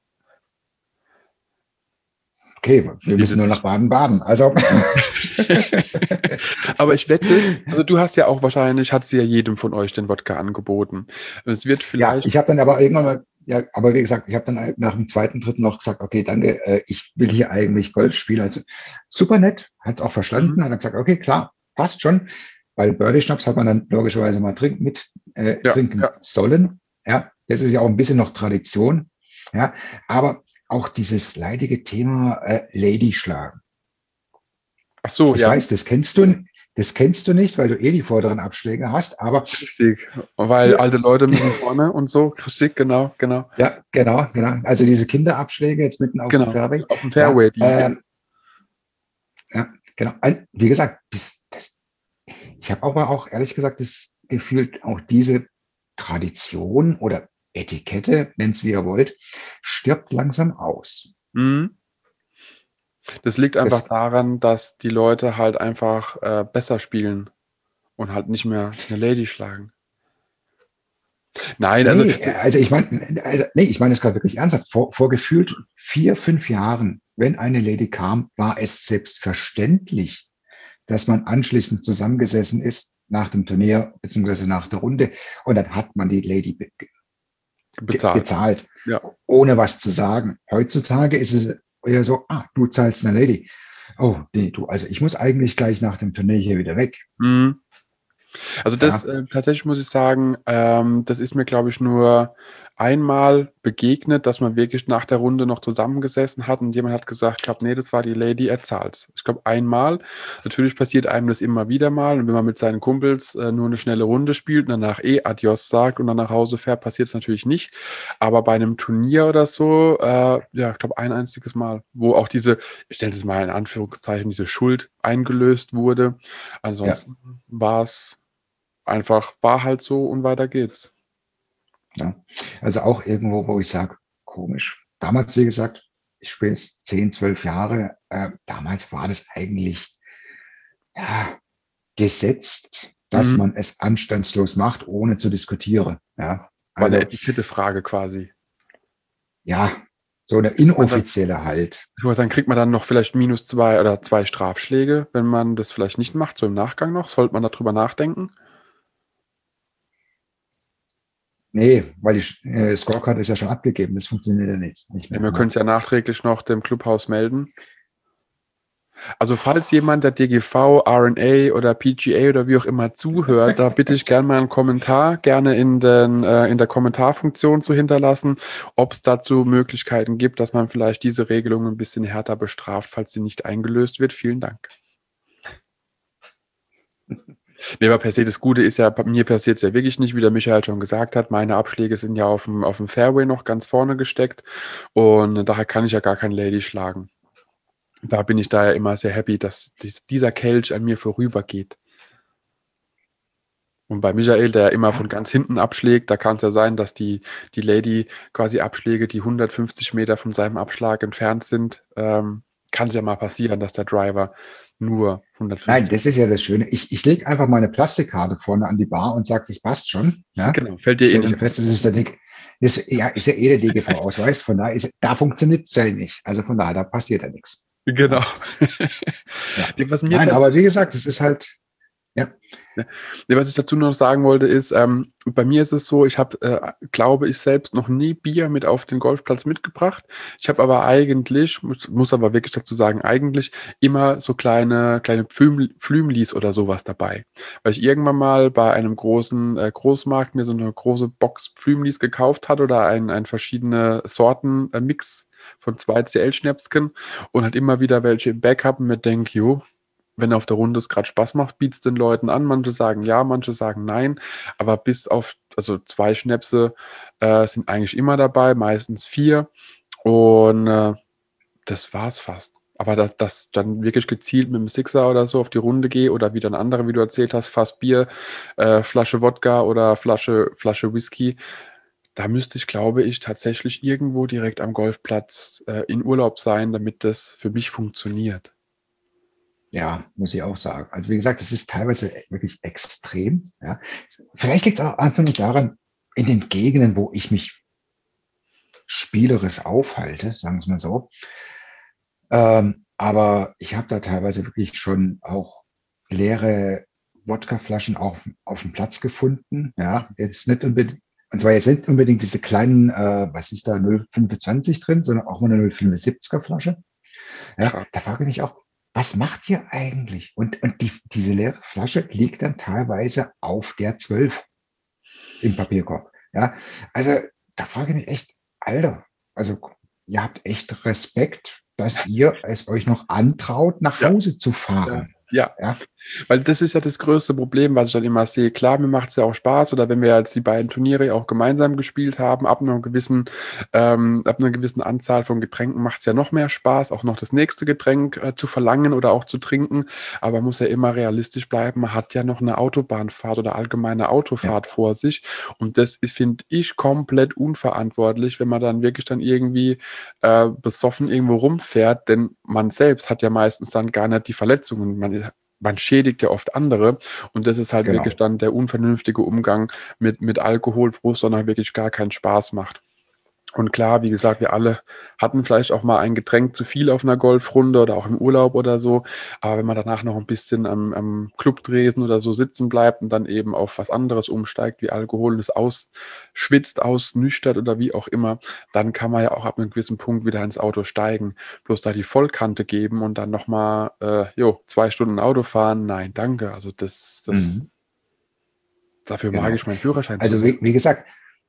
B: okay, wir
A: wie
B: müssen
A: das
B: nur nach
A: sich.
B: Baden-Baden. Also,
A: Aber ich wette, also du hast ja auch wahrscheinlich, hat sie ja jedem von euch den Wodka angeboten. Es wird
B: ja,
A: vielleicht.
B: ich habe dann aber irgendwann mal, ja, aber wie gesagt, ich habe dann nach dem zweiten, dritten noch gesagt, okay, danke, äh, ich will hier eigentlich Golf spielen. Also super nett, hat es auch
A: Mhm.
B: verstanden, hat dann gesagt, okay, klar, passt schon, weil Birdie Schnaps hat man dann logischerweise mal trink, mit äh,
A: Ja,
B: trinken
A: ja.
B: sollen. Ja, das ist ja auch ein bisschen noch Tradition. Ja, aber auch dieses leidige Thema äh, Lady schlagen.
A: Ach so,
B: Ich
A: ja,
B: weiß, das kennst du, das kennst du nicht, weil du eh die vorderen Abschläge hast, aber
A: richtig. Weil
B: die,
A: alte Leute müssen vorne und so. Richtig, genau, genau.
B: ja, genau, genau. Also diese Kinderabschläge jetzt mitten auf dem
A: Genau.
B: Fairway.
A: Auf dem
B: Ja,
A: Fairway, die,
B: ähm, ja, genau. Ein, wie gesagt, das, das, ich habe aber auch ehrlich gesagt das Gefühl, auch diese Tradition oder Etikette, nennt es wie ihr wollt, stirbt langsam aus.
A: mhm. Das liegt einfach
B: Das,
A: daran, dass die Leute halt einfach äh, besser spielen und halt nicht mehr eine Lady schlagen. Nein, also
B: nee, also ich meine, also, nee, ich meine es gerade wirklich ernsthaft. Vor, vor gefühlt vier, fünf Jahren, wenn eine Lady kam, war es selbstverständlich, dass man anschließend zusammengesessen ist nach dem Turnier beziehungsweise nach der Runde und dann hat man die Lady be ge
A: bezahlt.
B: bezahlt,
A: Ja.
B: ohne was zu sagen. Heutzutage ist es eher so, ah, du zahlst eine Lady. Oh, nee, du, also ich muss eigentlich gleich nach dem Turnier hier wieder weg.
A: Mhm. Also das
B: Ja,
A: äh, tatsächlich muss ich sagen, ähm, das ist mir, glaube ich, nur einmal begegnet, dass man wirklich nach der Runde noch zusammengesessen hat und jemand hat gesagt gehabt, nee, das war die Lady, er zahlt's. Ich glaube, einmal. Natürlich passiert einem das immer wieder mal. Und wenn man mit seinen Kumpels äh, nur eine schnelle Runde spielt und danach eh Adios sagt und dann nach Hause fährt, passiert es natürlich nicht. Aber bei einem Turnier oder so, äh, ja, ich glaube, ein einziges Mal, wo auch diese, ich stelle das mal in Anführungszeichen, diese Schuld eingelöst wurde.
B: ja,
A: Ansonsten war es einfach, war halt so und weiter geht's.
B: ja. Also auch irgendwo, wo ich sage, komisch. Damals, wie gesagt, ich spiele jetzt zehn, zwölf Jahre. Äh, damals war das eigentlich ja, gesetzt, dass
A: Mhm.
B: man es anstandslos macht, ohne zu diskutieren. Ja,
A: War eine
B: also
A: Etikette-Frage quasi.
B: ja, so eine
A: Kriegt man dann,
B: inoffizielle halt.
A: ich würde sagen, kriegt man dann noch vielleicht minus zwei oder zwei Strafschläge, wenn man das vielleicht nicht macht, so im Nachgang noch? Sollte man darüber nachdenken?
B: Nee, weil die äh, Scorecard ist ja schon abgegeben. Das funktioniert ja nicht, nicht
A: Ja,
B: mehr.
A: wir können
B: Ne?
A: es ja nachträglich noch dem Clubhaus melden. Also falls jemand der D G V, R N A oder P G A oder wie auch immer zuhört, da bitte ich gerne mal einen Kommentar, gerne in, den, äh, in der Kommentarfunktion zu hinterlassen, ob es dazu Möglichkeiten gibt, dass man vielleicht diese Regelung ein bisschen härter bestraft, falls sie nicht eingelöst wird. Vielen Dank. Nee, aber per se das Gute ist ja, bei mir passiert es ja wirklich nicht, wie der Michael schon gesagt hat. Meine Abschläge sind ja auf dem, auf dem Fairway noch ganz vorne gesteckt und daher kann ich ja gar kein Lady schlagen. Da bin ich daher immer sehr happy, dass dies, dieser Kelch an mir vorübergeht. Und bei Michael, der ja immer von
B: Ja,
A: ganz hinten abschlägt, da kann es ja sein, dass die, die Lady quasi Abschläge, die hundertfünfzig Meter von seinem Abschlag entfernt sind, ähm, kann es ja mal passieren, dass der Driver nur
B: nein,
A: hundertfünfzig.
B: das ist ja das Schöne. Ich, ich lege einfach meine Plastikkarte vorne an die Bar und sage, das passt schon. Ja?
A: Genau, fällt dir eh
B: Stell
A: nicht
B: dann
A: auf.
B: fest, das ist der Dick. Das, ja, ist ja eh der D G V-Ausweis, von daher ist, da funktioniert es ja nicht. Also von daher, da passiert ja nichts.
A: Genau.
B: Ja, ja.
A: Ja, was mir
B: Nein, aber wie
A: tatsächlich
B: gesagt, es ist halt, ja,
A: Ne, ne, was ich dazu noch sagen wollte, ist, ähm, bei mir ist es so, ich habe, äh, glaube ich, selbst noch nie Bier mit auf den Golfplatz mitgebracht. Ich habe aber eigentlich, muss muss aber wirklich dazu sagen, eigentlich immer so kleine kleine Pflüml Pflümlis oder sowas dabei. Weil ich irgendwann mal bei einem großen, äh, Großmarkt mir so eine große Box Pflümlis gekauft hatte oder ein ein verschiedene Sorten, äh, Mix von zwei C L-Schnäpschen und halt immer wieder welche im Backup und mir denke: „Jo, wenn auf der Runde es gerade Spaß macht, bietet's den Leuten an. Manche sagen ja, manche sagen nein, aber bis auf also zwei Schnäpse, äh, sind eigentlich immer dabei, meistens vier und, äh, das war's fast. Aber da dass dann wirklich gezielt mit dem Sixer oder so auf die Runde gehe oder wie dann andere, wie du erzählt hast, Fass Bier, äh, Flasche Wodka oder Flasche Flasche Whisky, da müsste ich, glaube ich, tatsächlich irgendwo direkt am Golfplatz, äh, in Urlaub sein, damit das für mich funktioniert.
B: ja, muss ich auch sagen. Also wie gesagt, es ist teilweise wirklich extrem. Ja. Vielleicht liegt es auch einfach nur daran, in den Gegenden, wo ich mich spielerisch aufhalte, sagen wir es mal so. Ähm, aber ich habe da teilweise wirklich schon auch leere Wodkaflaschen auf, auf dem Platz gefunden. Ja, jetzt nicht unbedingt, und zwar jetzt nicht unbedingt diese kleinen, äh, was ist da, null Komma fünfundzwanzig drin, sondern auch mal eine null Komma fünfundsiebziger Flasche. Ja,
A: Krass.
B: da frage ich mich auch, was macht ihr eigentlich? Und, und die, diese leere Flasche liegt dann teilweise auf der zwölf im Papierkorb. Ja, also da frage ich mich echt, Alter, also ihr habt echt Respekt, dass ihr es euch noch antraut, nach
A: Ja,
B: Hause zu
A: ja,
B: fahren.
A: ja.
B: Ja,
A: Weil das ist ja das größte Problem, was ich dann immer sehe. Klar, mir macht's ja auch Spaß oder wenn wir jetzt die beiden Turniere auch gemeinsam gespielt haben, ab 'ner gewissen ähm, ab 'ner gewissen Anzahl von Getränken macht's ja noch mehr Spaß, auch noch das nächste Getränk, äh, zu verlangen oder auch zu trinken. Aber man muss ja immer realistisch bleiben. Man hat ja noch 'ne Autobahnfahrt oder allgemeine
B: ja,
A: Autofahrt vor sich. Und das ist, finde ich, komplett unverantwortlich, wenn man dann wirklich dann irgendwie, äh, besoffen irgendwo rumfährt, denn man selbst hat ja meistens dann gar nicht die Verletzungen. Man man schädigt ja oft andere und das ist halt wirklich
B: genau.
A: dann der unvernünftige Umgang mit mit Alkohol, wo es dann halt wirklich gar keinen Spaß macht. Und klar, wie gesagt, wir alle hatten vielleicht auch mal ein Getränk zu viel auf einer Golfrunde oder auch im Urlaub oder so. Aber wenn man danach noch ein bisschen am am Clubtresen oder so sitzen bleibt und dann eben auf was anderes umsteigt wie Alkohol und es ausschwitzt, ausnüchtert oder wie auch immer, dann kann man ja auch ab einem gewissen Punkt wieder ins Auto steigen. Bloß da die Vollkante geben und dann noch mal, äh, jo, zwei Stunden Auto fahren, nein, danke. Also das das
B: Mhm,
A: dafür mag
B: genau.
A: ich meinen Führerschein zu
B: Also
A: sehr.
B: wie, wie gesagt,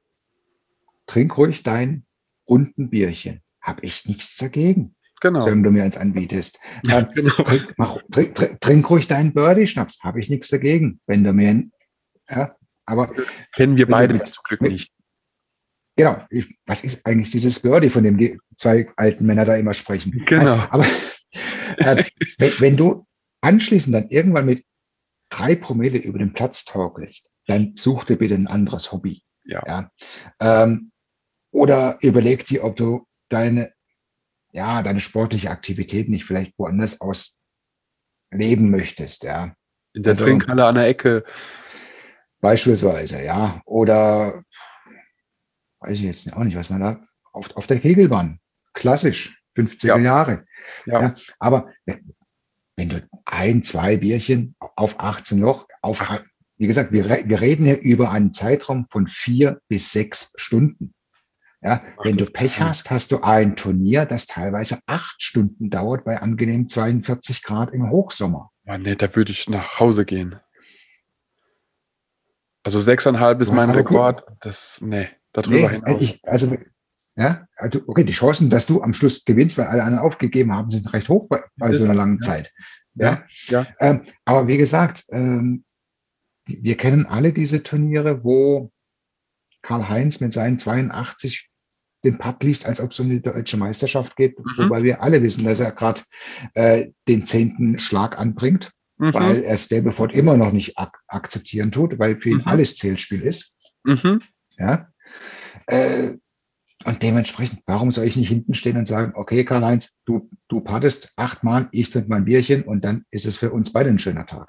B: trink ruhig dein runden Bierchen. Hab ich nichts dagegen,
A: Genau,
B: wenn du mir eins anbietest. Ähm,
A: genau.
B: trink, mach, trink, trink, trink ruhig deinen Birdie-Schnaps. Habe ich nichts dagegen, wenn du mir, ja, aber
A: Kennen wir
B: wenn du
A: beide ja
B: mit,
A: zum Glück
B: mit
A: nicht.
B: genau, ich, was ist eigentlich dieses Birdie, von dem die zwei alten Männer da immer sprechen? Nein,
A: Genau.
B: aber äh, wenn, wenn du anschließend dann irgendwann mit drei Promille über den Platz torkelst, dann such dir bitte ein anderes Hobby.
A: Ja.
B: Ja? Ähm, oder überleg dir, ob du deine, ja, deine sportliche Aktivität nicht vielleicht woanders aus leben möchtest. Ja?
A: In der
B: Also
A: Trinkhalle an der Ecke.
B: beispielsweise, ja. Oder weiß ich jetzt auch nicht, was man da auf, auf der Kegelbahn. Klassisch, fünfziger
A: Ja,
B: Jahre.
A: ja.
B: Ja, aber wenn, wenn du ein, zwei Bierchen auf achtzehn Loch, auf,
A: Ach,
B: wie gesagt, wir, re- wir reden hier über einen Zeitraum von vier bis sechs Stunden. Ja,
A: macht
B: wenn du
A: das
B: Pech
A: gar nix.
B: hast, hast du ein Turnier, das teilweise acht Stunden dauert bei angenehm zweiundvierzig Grad im Hochsommer.
A: Mann, ne, da würde ich nach Hause gehen. Also sechs Komma fünf ist
B: Du hast
A: mein
B: aber gut,
A: Rekord. Das ne, da drüber
B: nee,
A: hinaus.
B: ich, also, ja, also, okay, die Chancen, dass du am Schluss gewinnst, weil alle anderen aufgegeben haben, sind recht hoch bei, bei so
A: Das
B: einer langen
A: ja,
B: Zeit.
A: ja,
B: Ja,
A: ja.
B: ähm, aber wie gesagt, ähm, wir kennen alle diese Turniere, wo Karl-Heinz mit seinen zweiundachtzig den Putt liest, als ob es um die deutsche Meisterschaft geht,
A: Mhm,
B: wobei wir alle wissen, dass er gerade äh, den zehnten Schlag anbringt,
A: mhm,
B: weil er Stableford immer noch nicht ak akzeptieren tut, weil für ihn
A: mhm,
B: alles Zählspiel ist.
A: mhm.
B: Ja? Äh, und dementsprechend, warum soll ich nicht hinten stehen und sagen, okay, Karl-Heinz, du, du puttest achtmal, ich trinke mein Bierchen und dann ist es für uns beide ein schöner Tag.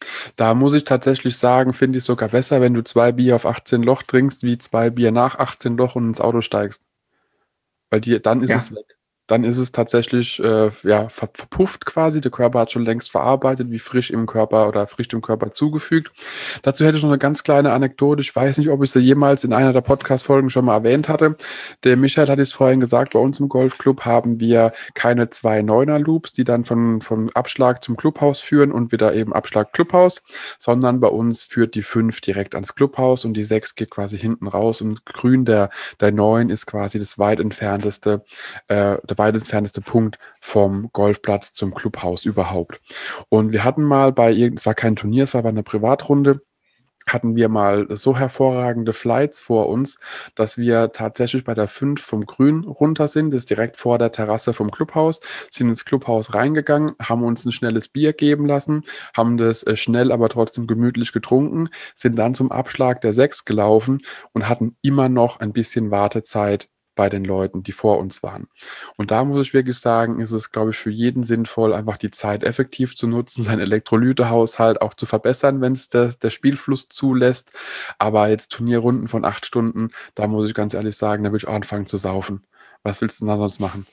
A: Da muss ich tatsächlich sagen, finde ich es sogar besser, wenn du zwei Bier auf achtzehn Loch trinkst, wie zwei Bier nach achtzehn Loch und ins Auto steigst. Weil die, dann ist es
B: Ja,
A: weg. Dann ist es tatsächlich äh, ja, ver verpufft quasi. Der Körper hat schon längst verarbeitet, wie frisch im Körper oder frisch dem Körper zugefügt. Dazu hätte ich noch eine ganz kleine Anekdote. Ich weiß nicht, ob ich sie jemals in einer der Podcast-Folgen schon mal erwähnt hatte. Der Michael hat es vorhin gesagt, bei uns im Golfclub haben wir keine zwei Neuner-Loops, die dann von, vom Abschlag zum Clubhaus führen und wieder eben Abschlag Clubhaus, sondern bei uns führt die fünf direkt ans Clubhaus und die sechs geht quasi hinten raus und grün der, der neun ist quasi das weit entfernteste äh, der weit entfernteste Punkt vom Golfplatz zum Clubhaus überhaupt. Und wir hatten mal bei irgend, es war kein Turnier, es war bei einer Privatrunde, hatten wir mal so hervorragende Flights vor uns, dass wir tatsächlich bei der fünf vom Grün runter sind, das ist direkt vor der Terrasse vom Clubhaus, sind ins Clubhaus reingegangen, haben uns ein schnelles Bier geben lassen, haben das äh, schnell, aber trotzdem gemütlich getrunken, sind dann zum Abschlag der sechs gelaufen und hatten immer noch ein bisschen Wartezeit bei den Leuten, die vor uns waren. Und da muss ich wirklich sagen, ist es, glaube ich, für jeden sinnvoll, einfach die Zeit effektiv zu nutzen, seinen Elektrolytehaushalt auch zu verbessern, wenn es der, der Spielfluss zulässt. Aber jetzt Turnierrunden von acht Stunden, da muss ich ganz ehrlich sagen, da würde ich auch anfangen zu saufen. Was willst du denn da sonst machen?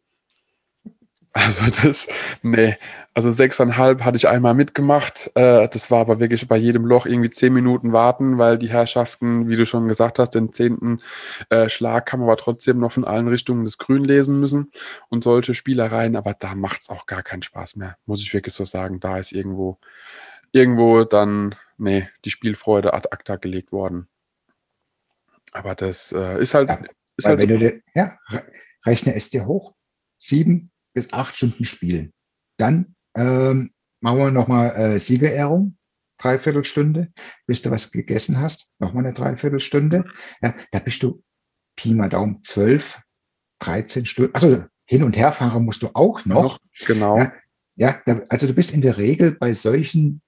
A: Also das, nee, also sechseinhalb hatte ich einmal mitgemacht. Äh, das war aber wirklich bei jedem Loch irgendwie zehn Minuten warten, weil die Herrschaften, wie du schon gesagt hast, den zehnten äh, Schlag haben aber trotzdem noch von allen Richtungen das Grün lesen müssen und solche Spielereien, aber da macht es auch gar keinen Spaß mehr, muss ich wirklich so sagen. Da ist irgendwo, irgendwo dann, nee, die Spielfreude ad acta gelegt worden. Aber das äh, ist halt,
B: ja.
A: ist
B: Weil
A: halt so.
B: wenn du dir, ja, re- rechne es dir hoch, sieben bis acht Stunden spielen. Dann ähm, machen wir nochmal äh, Siegerehrung, Dreiviertelstunde, bis du was gegessen hast, nochmal eine Dreiviertelstunde. Ja, da bist du Pi mal Daumen zwölf, dreizehn Stunden. Also hin und her fahren musst du auch
A: Noch,
B: noch.
A: genau.
B: Ja, ja, da, also du bist in der Regel bei solchen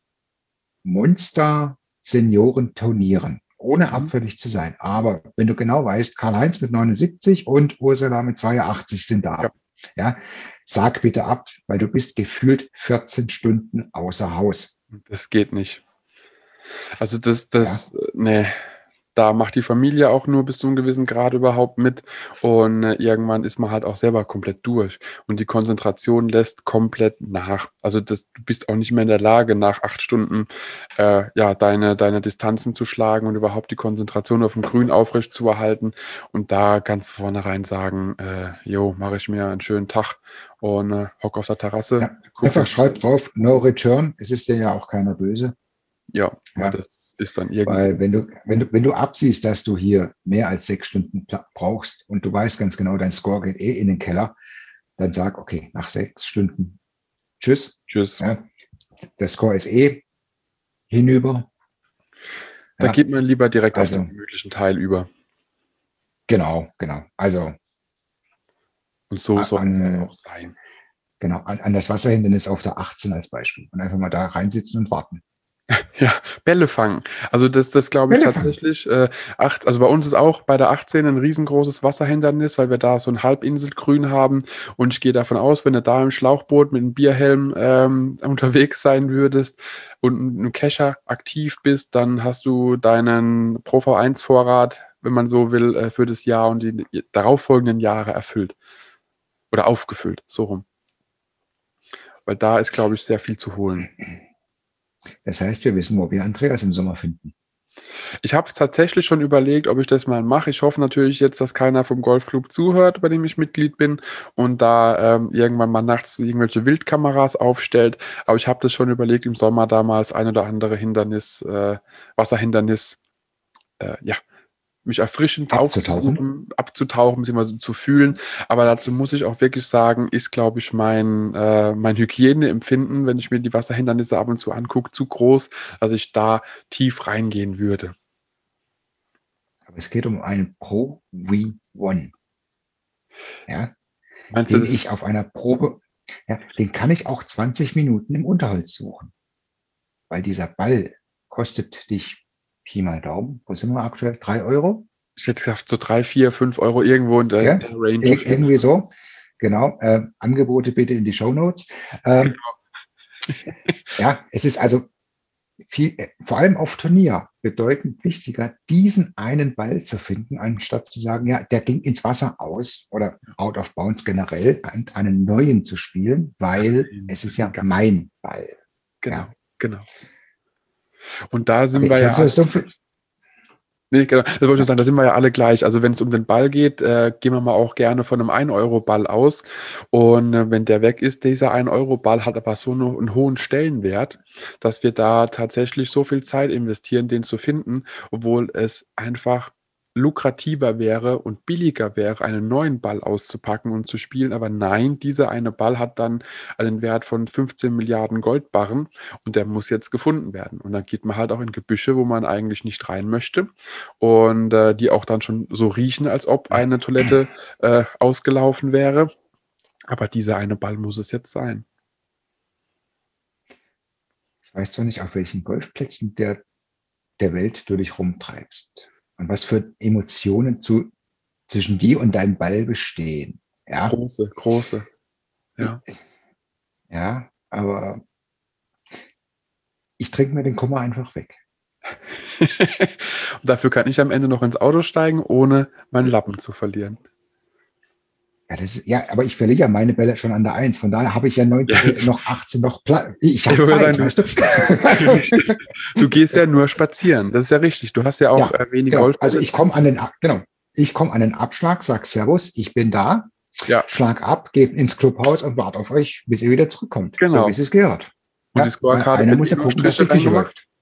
B: Monster-Senioren-Turnieren, ohne
A: Mhm.
B: abfällig zu sein. Aber wenn du genau weißt, Karl-Heinz mit neunundsiebzig und Ursula mit zweiundachtzig sind
A: Ja,
B: da, ja, sag bitte ab, weil du bist gefühlt vierzehn Stunden außer Haus.
A: das geht nicht. Also das,
B: Ja,
A: das, äh, nee, da macht die Familie auch nur bis zu einem gewissen Grad überhaupt mit und äh, irgendwann ist man halt auch selber komplett durch und die Konzentration lässt komplett nach. Also das, du bist auch nicht mehr in der Lage, nach acht Stunden äh, ja, deine, deine Distanzen zu schlagen und überhaupt die Konzentration auf dem Grün aufrecht zu erhalten und da ganz vornherein sagen, äh, jo, mache ich mir einen schönen Tag und äh, hock auf der Terrasse,
B: ja.
A: guck
B: Einfach
A: den,
B: schreib drauf, no return. Es ist dir ja auch keiner böse.
A: ja, weil
B: Ja,
A: das ist dann irgendwo.
B: weil wenn du, wenn du, wenn du absiehst, dass du hier mehr als sechs Stunden brauchst und du weißt ganz genau, dein Score geht eh in den Keller, dann sag, okay, nach sechs Stunden, tschüss.
A: Tschüss.
B: Ja, der Score ist eh hinüber.
A: Da
B: Ja,
A: geht man lieber direkt auf den
B: also
A: gemütlichen Teil über.
B: genau, genau. Also
A: Und so soll es ja auch
B: an,
A: sein.
B: genau, an, an das Wasserhindernis auf der achtzehn als Beispiel. Und einfach mal da reinsitzen und warten.
A: Ja, Bälle fangen. Also das, das glaube ich
B: Bälle fangen.
A: tatsächlich. Äh, acht, also bei uns ist auch bei der achtzehn ein riesengroßes Wasserhindernis, weil wir da so ein Halbinselgrün haben. Und ich gehe davon aus, wenn du da im Schlauchboot mit einem Bierhelm ähm, unterwegs sein würdest und einem Kescher aktiv bist, dann hast du deinen Pro V eins Vorrat, wenn man so will, äh, für das Jahr und die darauffolgenden Jahre erfüllt. Oder aufgefüllt, so rum. Weil da ist, glaube ich, sehr viel zu holen.
B: Das heißt, wir wissen, wo wir Andreas im Sommer finden.
A: Ich habe es tatsächlich schon überlegt, ob ich das mal mache. Ich hoffe natürlich jetzt, dass keiner vom Golfclub zuhört, bei dem ich Mitglied bin und da ähm, irgendwann mal nachts irgendwelche Wildkameras aufstellt. Aber ich habe das schon überlegt, im Sommer damals ein oder andere Hindernis, äh, Wasserhindernis, äh, ja, mich erfrischend
B: Abzutauchen.
A: aufzusuchen, abzutauchen, beziehungsweise zu fühlen. Aber dazu muss ich auch wirklich sagen, ist, glaube ich, mein, äh, mein Hygieneempfinden, wenn ich mir die Wasserhindernisse ab und zu angucke, zu groß, dass ich da tief reingehen würde.
B: Aber es geht um einen Pro V eins. Ja,
A: Meinst du,
B: den
A: das
B: ich
A: ist
B: auf einer Probe, ja, den kann ich auch zwanzig Minuten im Unterholz suchen. Weil dieser Ball kostet dich Pi mal Daumen, wo sind wir aktuell? Drei Euro?
A: ich hätte gesagt, so drei, vier, fünf Euro irgendwo in der,
B: Ja,
A: der Range auf
B: Ir
A: jeden
B: irgendwie
A: Fall.
B: so. Genau. Äh, Angebote bitte in die Show Notes. Ähm,
A: Genau.
B: ja, es ist also viel, äh, vor allem auf Turnier, bedeutend wichtiger, diesen einen Ball zu finden, anstatt zu sagen, ja, der ging ins Wasser aus oder out of bounds generell, und einen neuen zu spielen, weil
A: Nein,
B: es
A: das
B: ist
A: stimmt
B: ja
A: gar nicht.
B: mein Ball.
A: Genau,
B: Ja,
A: genau. Und da sind
B: okay,
A: wir
B: ich
A: ja
B: habe so,
A: alle,
B: so viel,
A: nee, genau, das wollte ich schon
B: ja,
A: sagen, da sind wir ja alle gleich. Also wenn es um den Ball geht, äh, gehen wir mal auch gerne von einem ein-Euro-Ball aus. Und äh, wenn der weg ist, dieser ein-Euro-Ball hat aber so noch einen hohen Stellenwert, dass wir da tatsächlich so viel Zeit investieren, den zu finden, obwohl es einfach lukrativer wäre und billiger wäre, einen neuen Ball auszupacken und zu spielen. Aber nein, dieser eine Ball hat dann einen Wert von fünfzehn Milliarden Goldbarren und der muss jetzt gefunden werden. Und dann geht man halt auch in Gebüsche, wo man eigentlich nicht rein möchte und äh, die auch dann schon so riechen, als ob eine Toilette äh, ausgelaufen wäre. Aber dieser eine Ball muss es jetzt sein.
B: ich weiß zwar nicht, auf welchen Golfplätzen der, der Welt du dich rumtreibst und was für Emotionen zu, zwischen dir und deinem Ball bestehen. Ja,
A: Große, große,
B: ich,
A: ja.
B: ja, aber ich trinke mir den Kummer einfach weg.
A: Und dafür kann ich am Ende noch ins Auto steigen, ohne meinen Lappen zu verlieren.
B: Ja, das ist, ja, aber ich verliere ja meine Bälle schon an der Eins. Von daher habe ich ja neunzehn, äh, noch achtzehn, noch Platz. Ich
A: Ich
B: habe
A: würde
B: Zeit,
A: sagen,
B: weißt du?
A: du,
B: Also,
A: richtig. Du gehst ja nur spazieren. Das ist ja richtig. Du hast ja auch
B: ja,
A: äh, wenig
B: genau. Also
A: Golfbälle.
B: ich komme an den, A- genau, ich komme an den Abschlag, sag Servus, ich bin da,
A: Ja,
B: schlag ab, geht ins Clubhaus und warte auf euch, bis ihr wieder zurückkommt. So wie
A: genau.
B: es gehört.
A: Und die
B: Ja, weil
A: Scorecard
B: einer
A: wird
B: muss
A: eh
B: ja
A: nur
B: gucken, dass
A: Striche
B: die Küche
A: reingemacht.
B: läuft.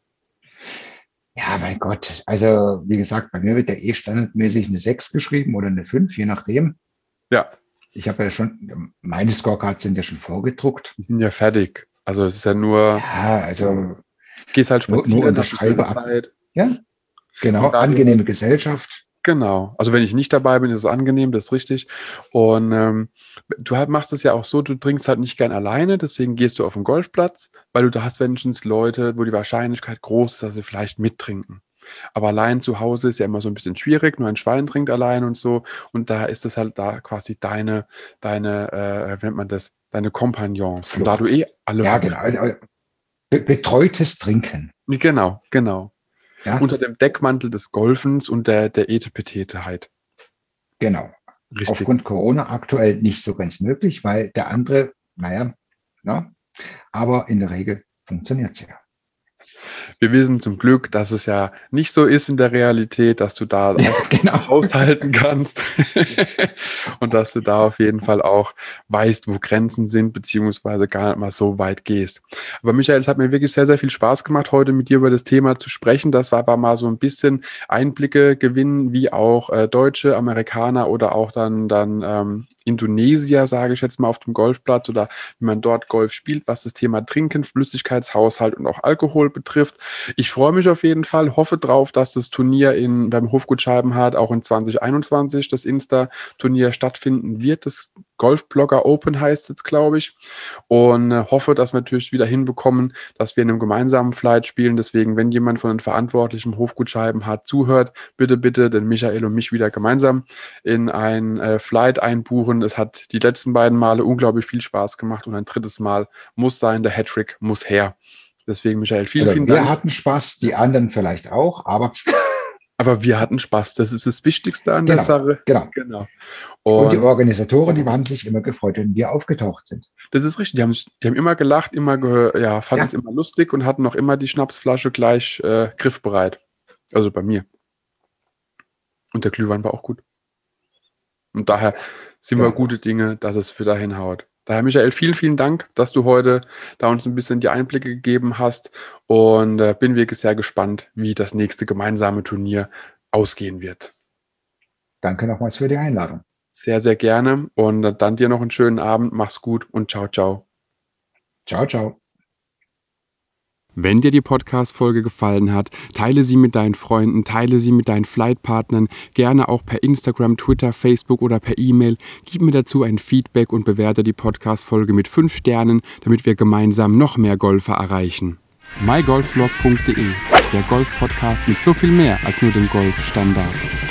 B: Ja, mein Gott. Also, wie gesagt, bei mir wird ja eh standardmäßig eine sechs geschrieben oder eine fünf, je nachdem.
A: Ja,
B: Ich habe ja schon, meine Scorecards sind ja schon vorgedruckt.
A: die sind ja fertig. Also es ist ja nur,
B: Ja, also
A: gehst halt
B: nur, nur
A: spazieren, hast eine schöne
B: unterschreibe ab.
A: Zeit.
B: Ja, genau,
A: Und da du halt,
B: angenehme Gesellschaft.
A: genau, also wenn ich nicht dabei bin, ist es angenehm, das ist richtig. Und ähm, du halt machst es ja auch so, du trinkst halt nicht gern alleine, deswegen gehst du auf den Golfplatz, weil du da hast wenigstens Leute, wo die Wahrscheinlichkeit groß ist, dass sie vielleicht mittrinken. Aber allein zu Hause ist ja immer so ein bisschen schwierig, nur ein Schwein trinkt allein und so. Und da ist es halt da quasi deine, deine, äh, wie nennt man das, deine Kompagnons. Und da du
B: Flucht.
A: eh alle
B: Ja,
A: vom
B: genau. Also, be betreutes Trinken.
A: Genau, genau.
B: Ja,
A: Unter dem Deckmantel des Golfens und der, der Etepeteteheit.
B: genau.
A: Richtig.
B: Aufgrund Corona aktuell nicht so ganz möglich, weil der andere, naja, na, aber in der Regel funktioniert es ja.
A: Wir wissen zum Glück, dass es ja nicht so ist in der Realität, dass du da
B: Ja,
A: auch
B: genau.
A: haushalten kannst und dass du da auf jeden Fall auch weißt, wo Grenzen sind, beziehungsweise gar nicht mal so weit gehst. Aber Michael, es hat mir wirklich sehr, sehr viel Spaß gemacht, heute mit dir über das Thema zu sprechen. Das war aber mal so ein bisschen Einblicke gewinnen, wie auch äh, Deutsche, Amerikaner oder auch dann, dann ähm, Indonesier, sage ich jetzt mal, auf dem Golfplatz oder wie man dort Golf spielt, was das Thema Trinken, Flüssigkeitshaushalt und auch Alkohol betrifft. Ich freue mich auf jeden Fall, hoffe drauf, dass das Turnier in, beim Hofgut Scheibenhardt auch in zwanzig einundzwanzig, das Insta-Turnier stattfinden wird. Das Golfblogger Open heißt jetzt, glaube ich. Und äh, hoffe, dass wir natürlich wieder hinbekommen, dass wir in einem gemeinsamen Flight spielen. Deswegen, wenn jemand von den Verantwortlichen im Hofgut Scheibenhardt zuhört, bitte, bitte den Michael und mich wieder gemeinsam in ein äh, Flight einbuchen. Es hat die letzten beiden Male unglaublich viel Spaß gemacht und ein drittes Mal muss sein, der Hattrick muss her. Deswegen, Michael, vielen,
B: Also
A: vielen
B: wir
A: Dank.
B: hatten Spaß, die anderen vielleicht auch, aber
A: Aber wir hatten Spaß. Das ist das Wichtigste an der
B: genau,
A: Sache.
B: genau.
A: Genau.
B: Und die
A: Und
B: Organisatoren, die haben sich immer gefreut, wenn wir aufgetaucht sind.
A: das ist richtig. Die haben, die haben immer gelacht, immer ge ja, fanden es
B: Ja,
A: immer lustig und hatten auch immer die Schnapsflasche gleich äh, griffbereit. Also bei mir. Und der Glühwein war auch gut. Und daher sind wir
B: ja,
A: gute Dinge, dass es für dahin haut. Daher, Michael, vielen, vielen Dank, dass du heute da uns ein bisschen die Einblicke gegeben hast und äh, bin wirklich sehr gespannt, wie das nächste gemeinsame Turnier ausgehen wird.
B: danke nochmals für die Einladung.
A: Sehr, sehr gerne und äh, dann dir noch einen schönen Abend. Mach's gut und ciao, ciao.
B: Ciao, ciao.
A: Wenn dir die Podcast-Folge gefallen hat, teile sie mit deinen Freunden, teile sie mit deinen Flightpartnern, gerne auch per Instagram, Twitter, Facebook oder per E-Mail. Gib mir dazu ein Feedback und bewerte die Podcast-Folge mit fünf Sternen, damit wir gemeinsam noch mehr Golfer erreichen. my golf blog punkt de, der Golf-Podcast mit so viel mehr als nur dem Golfstandard.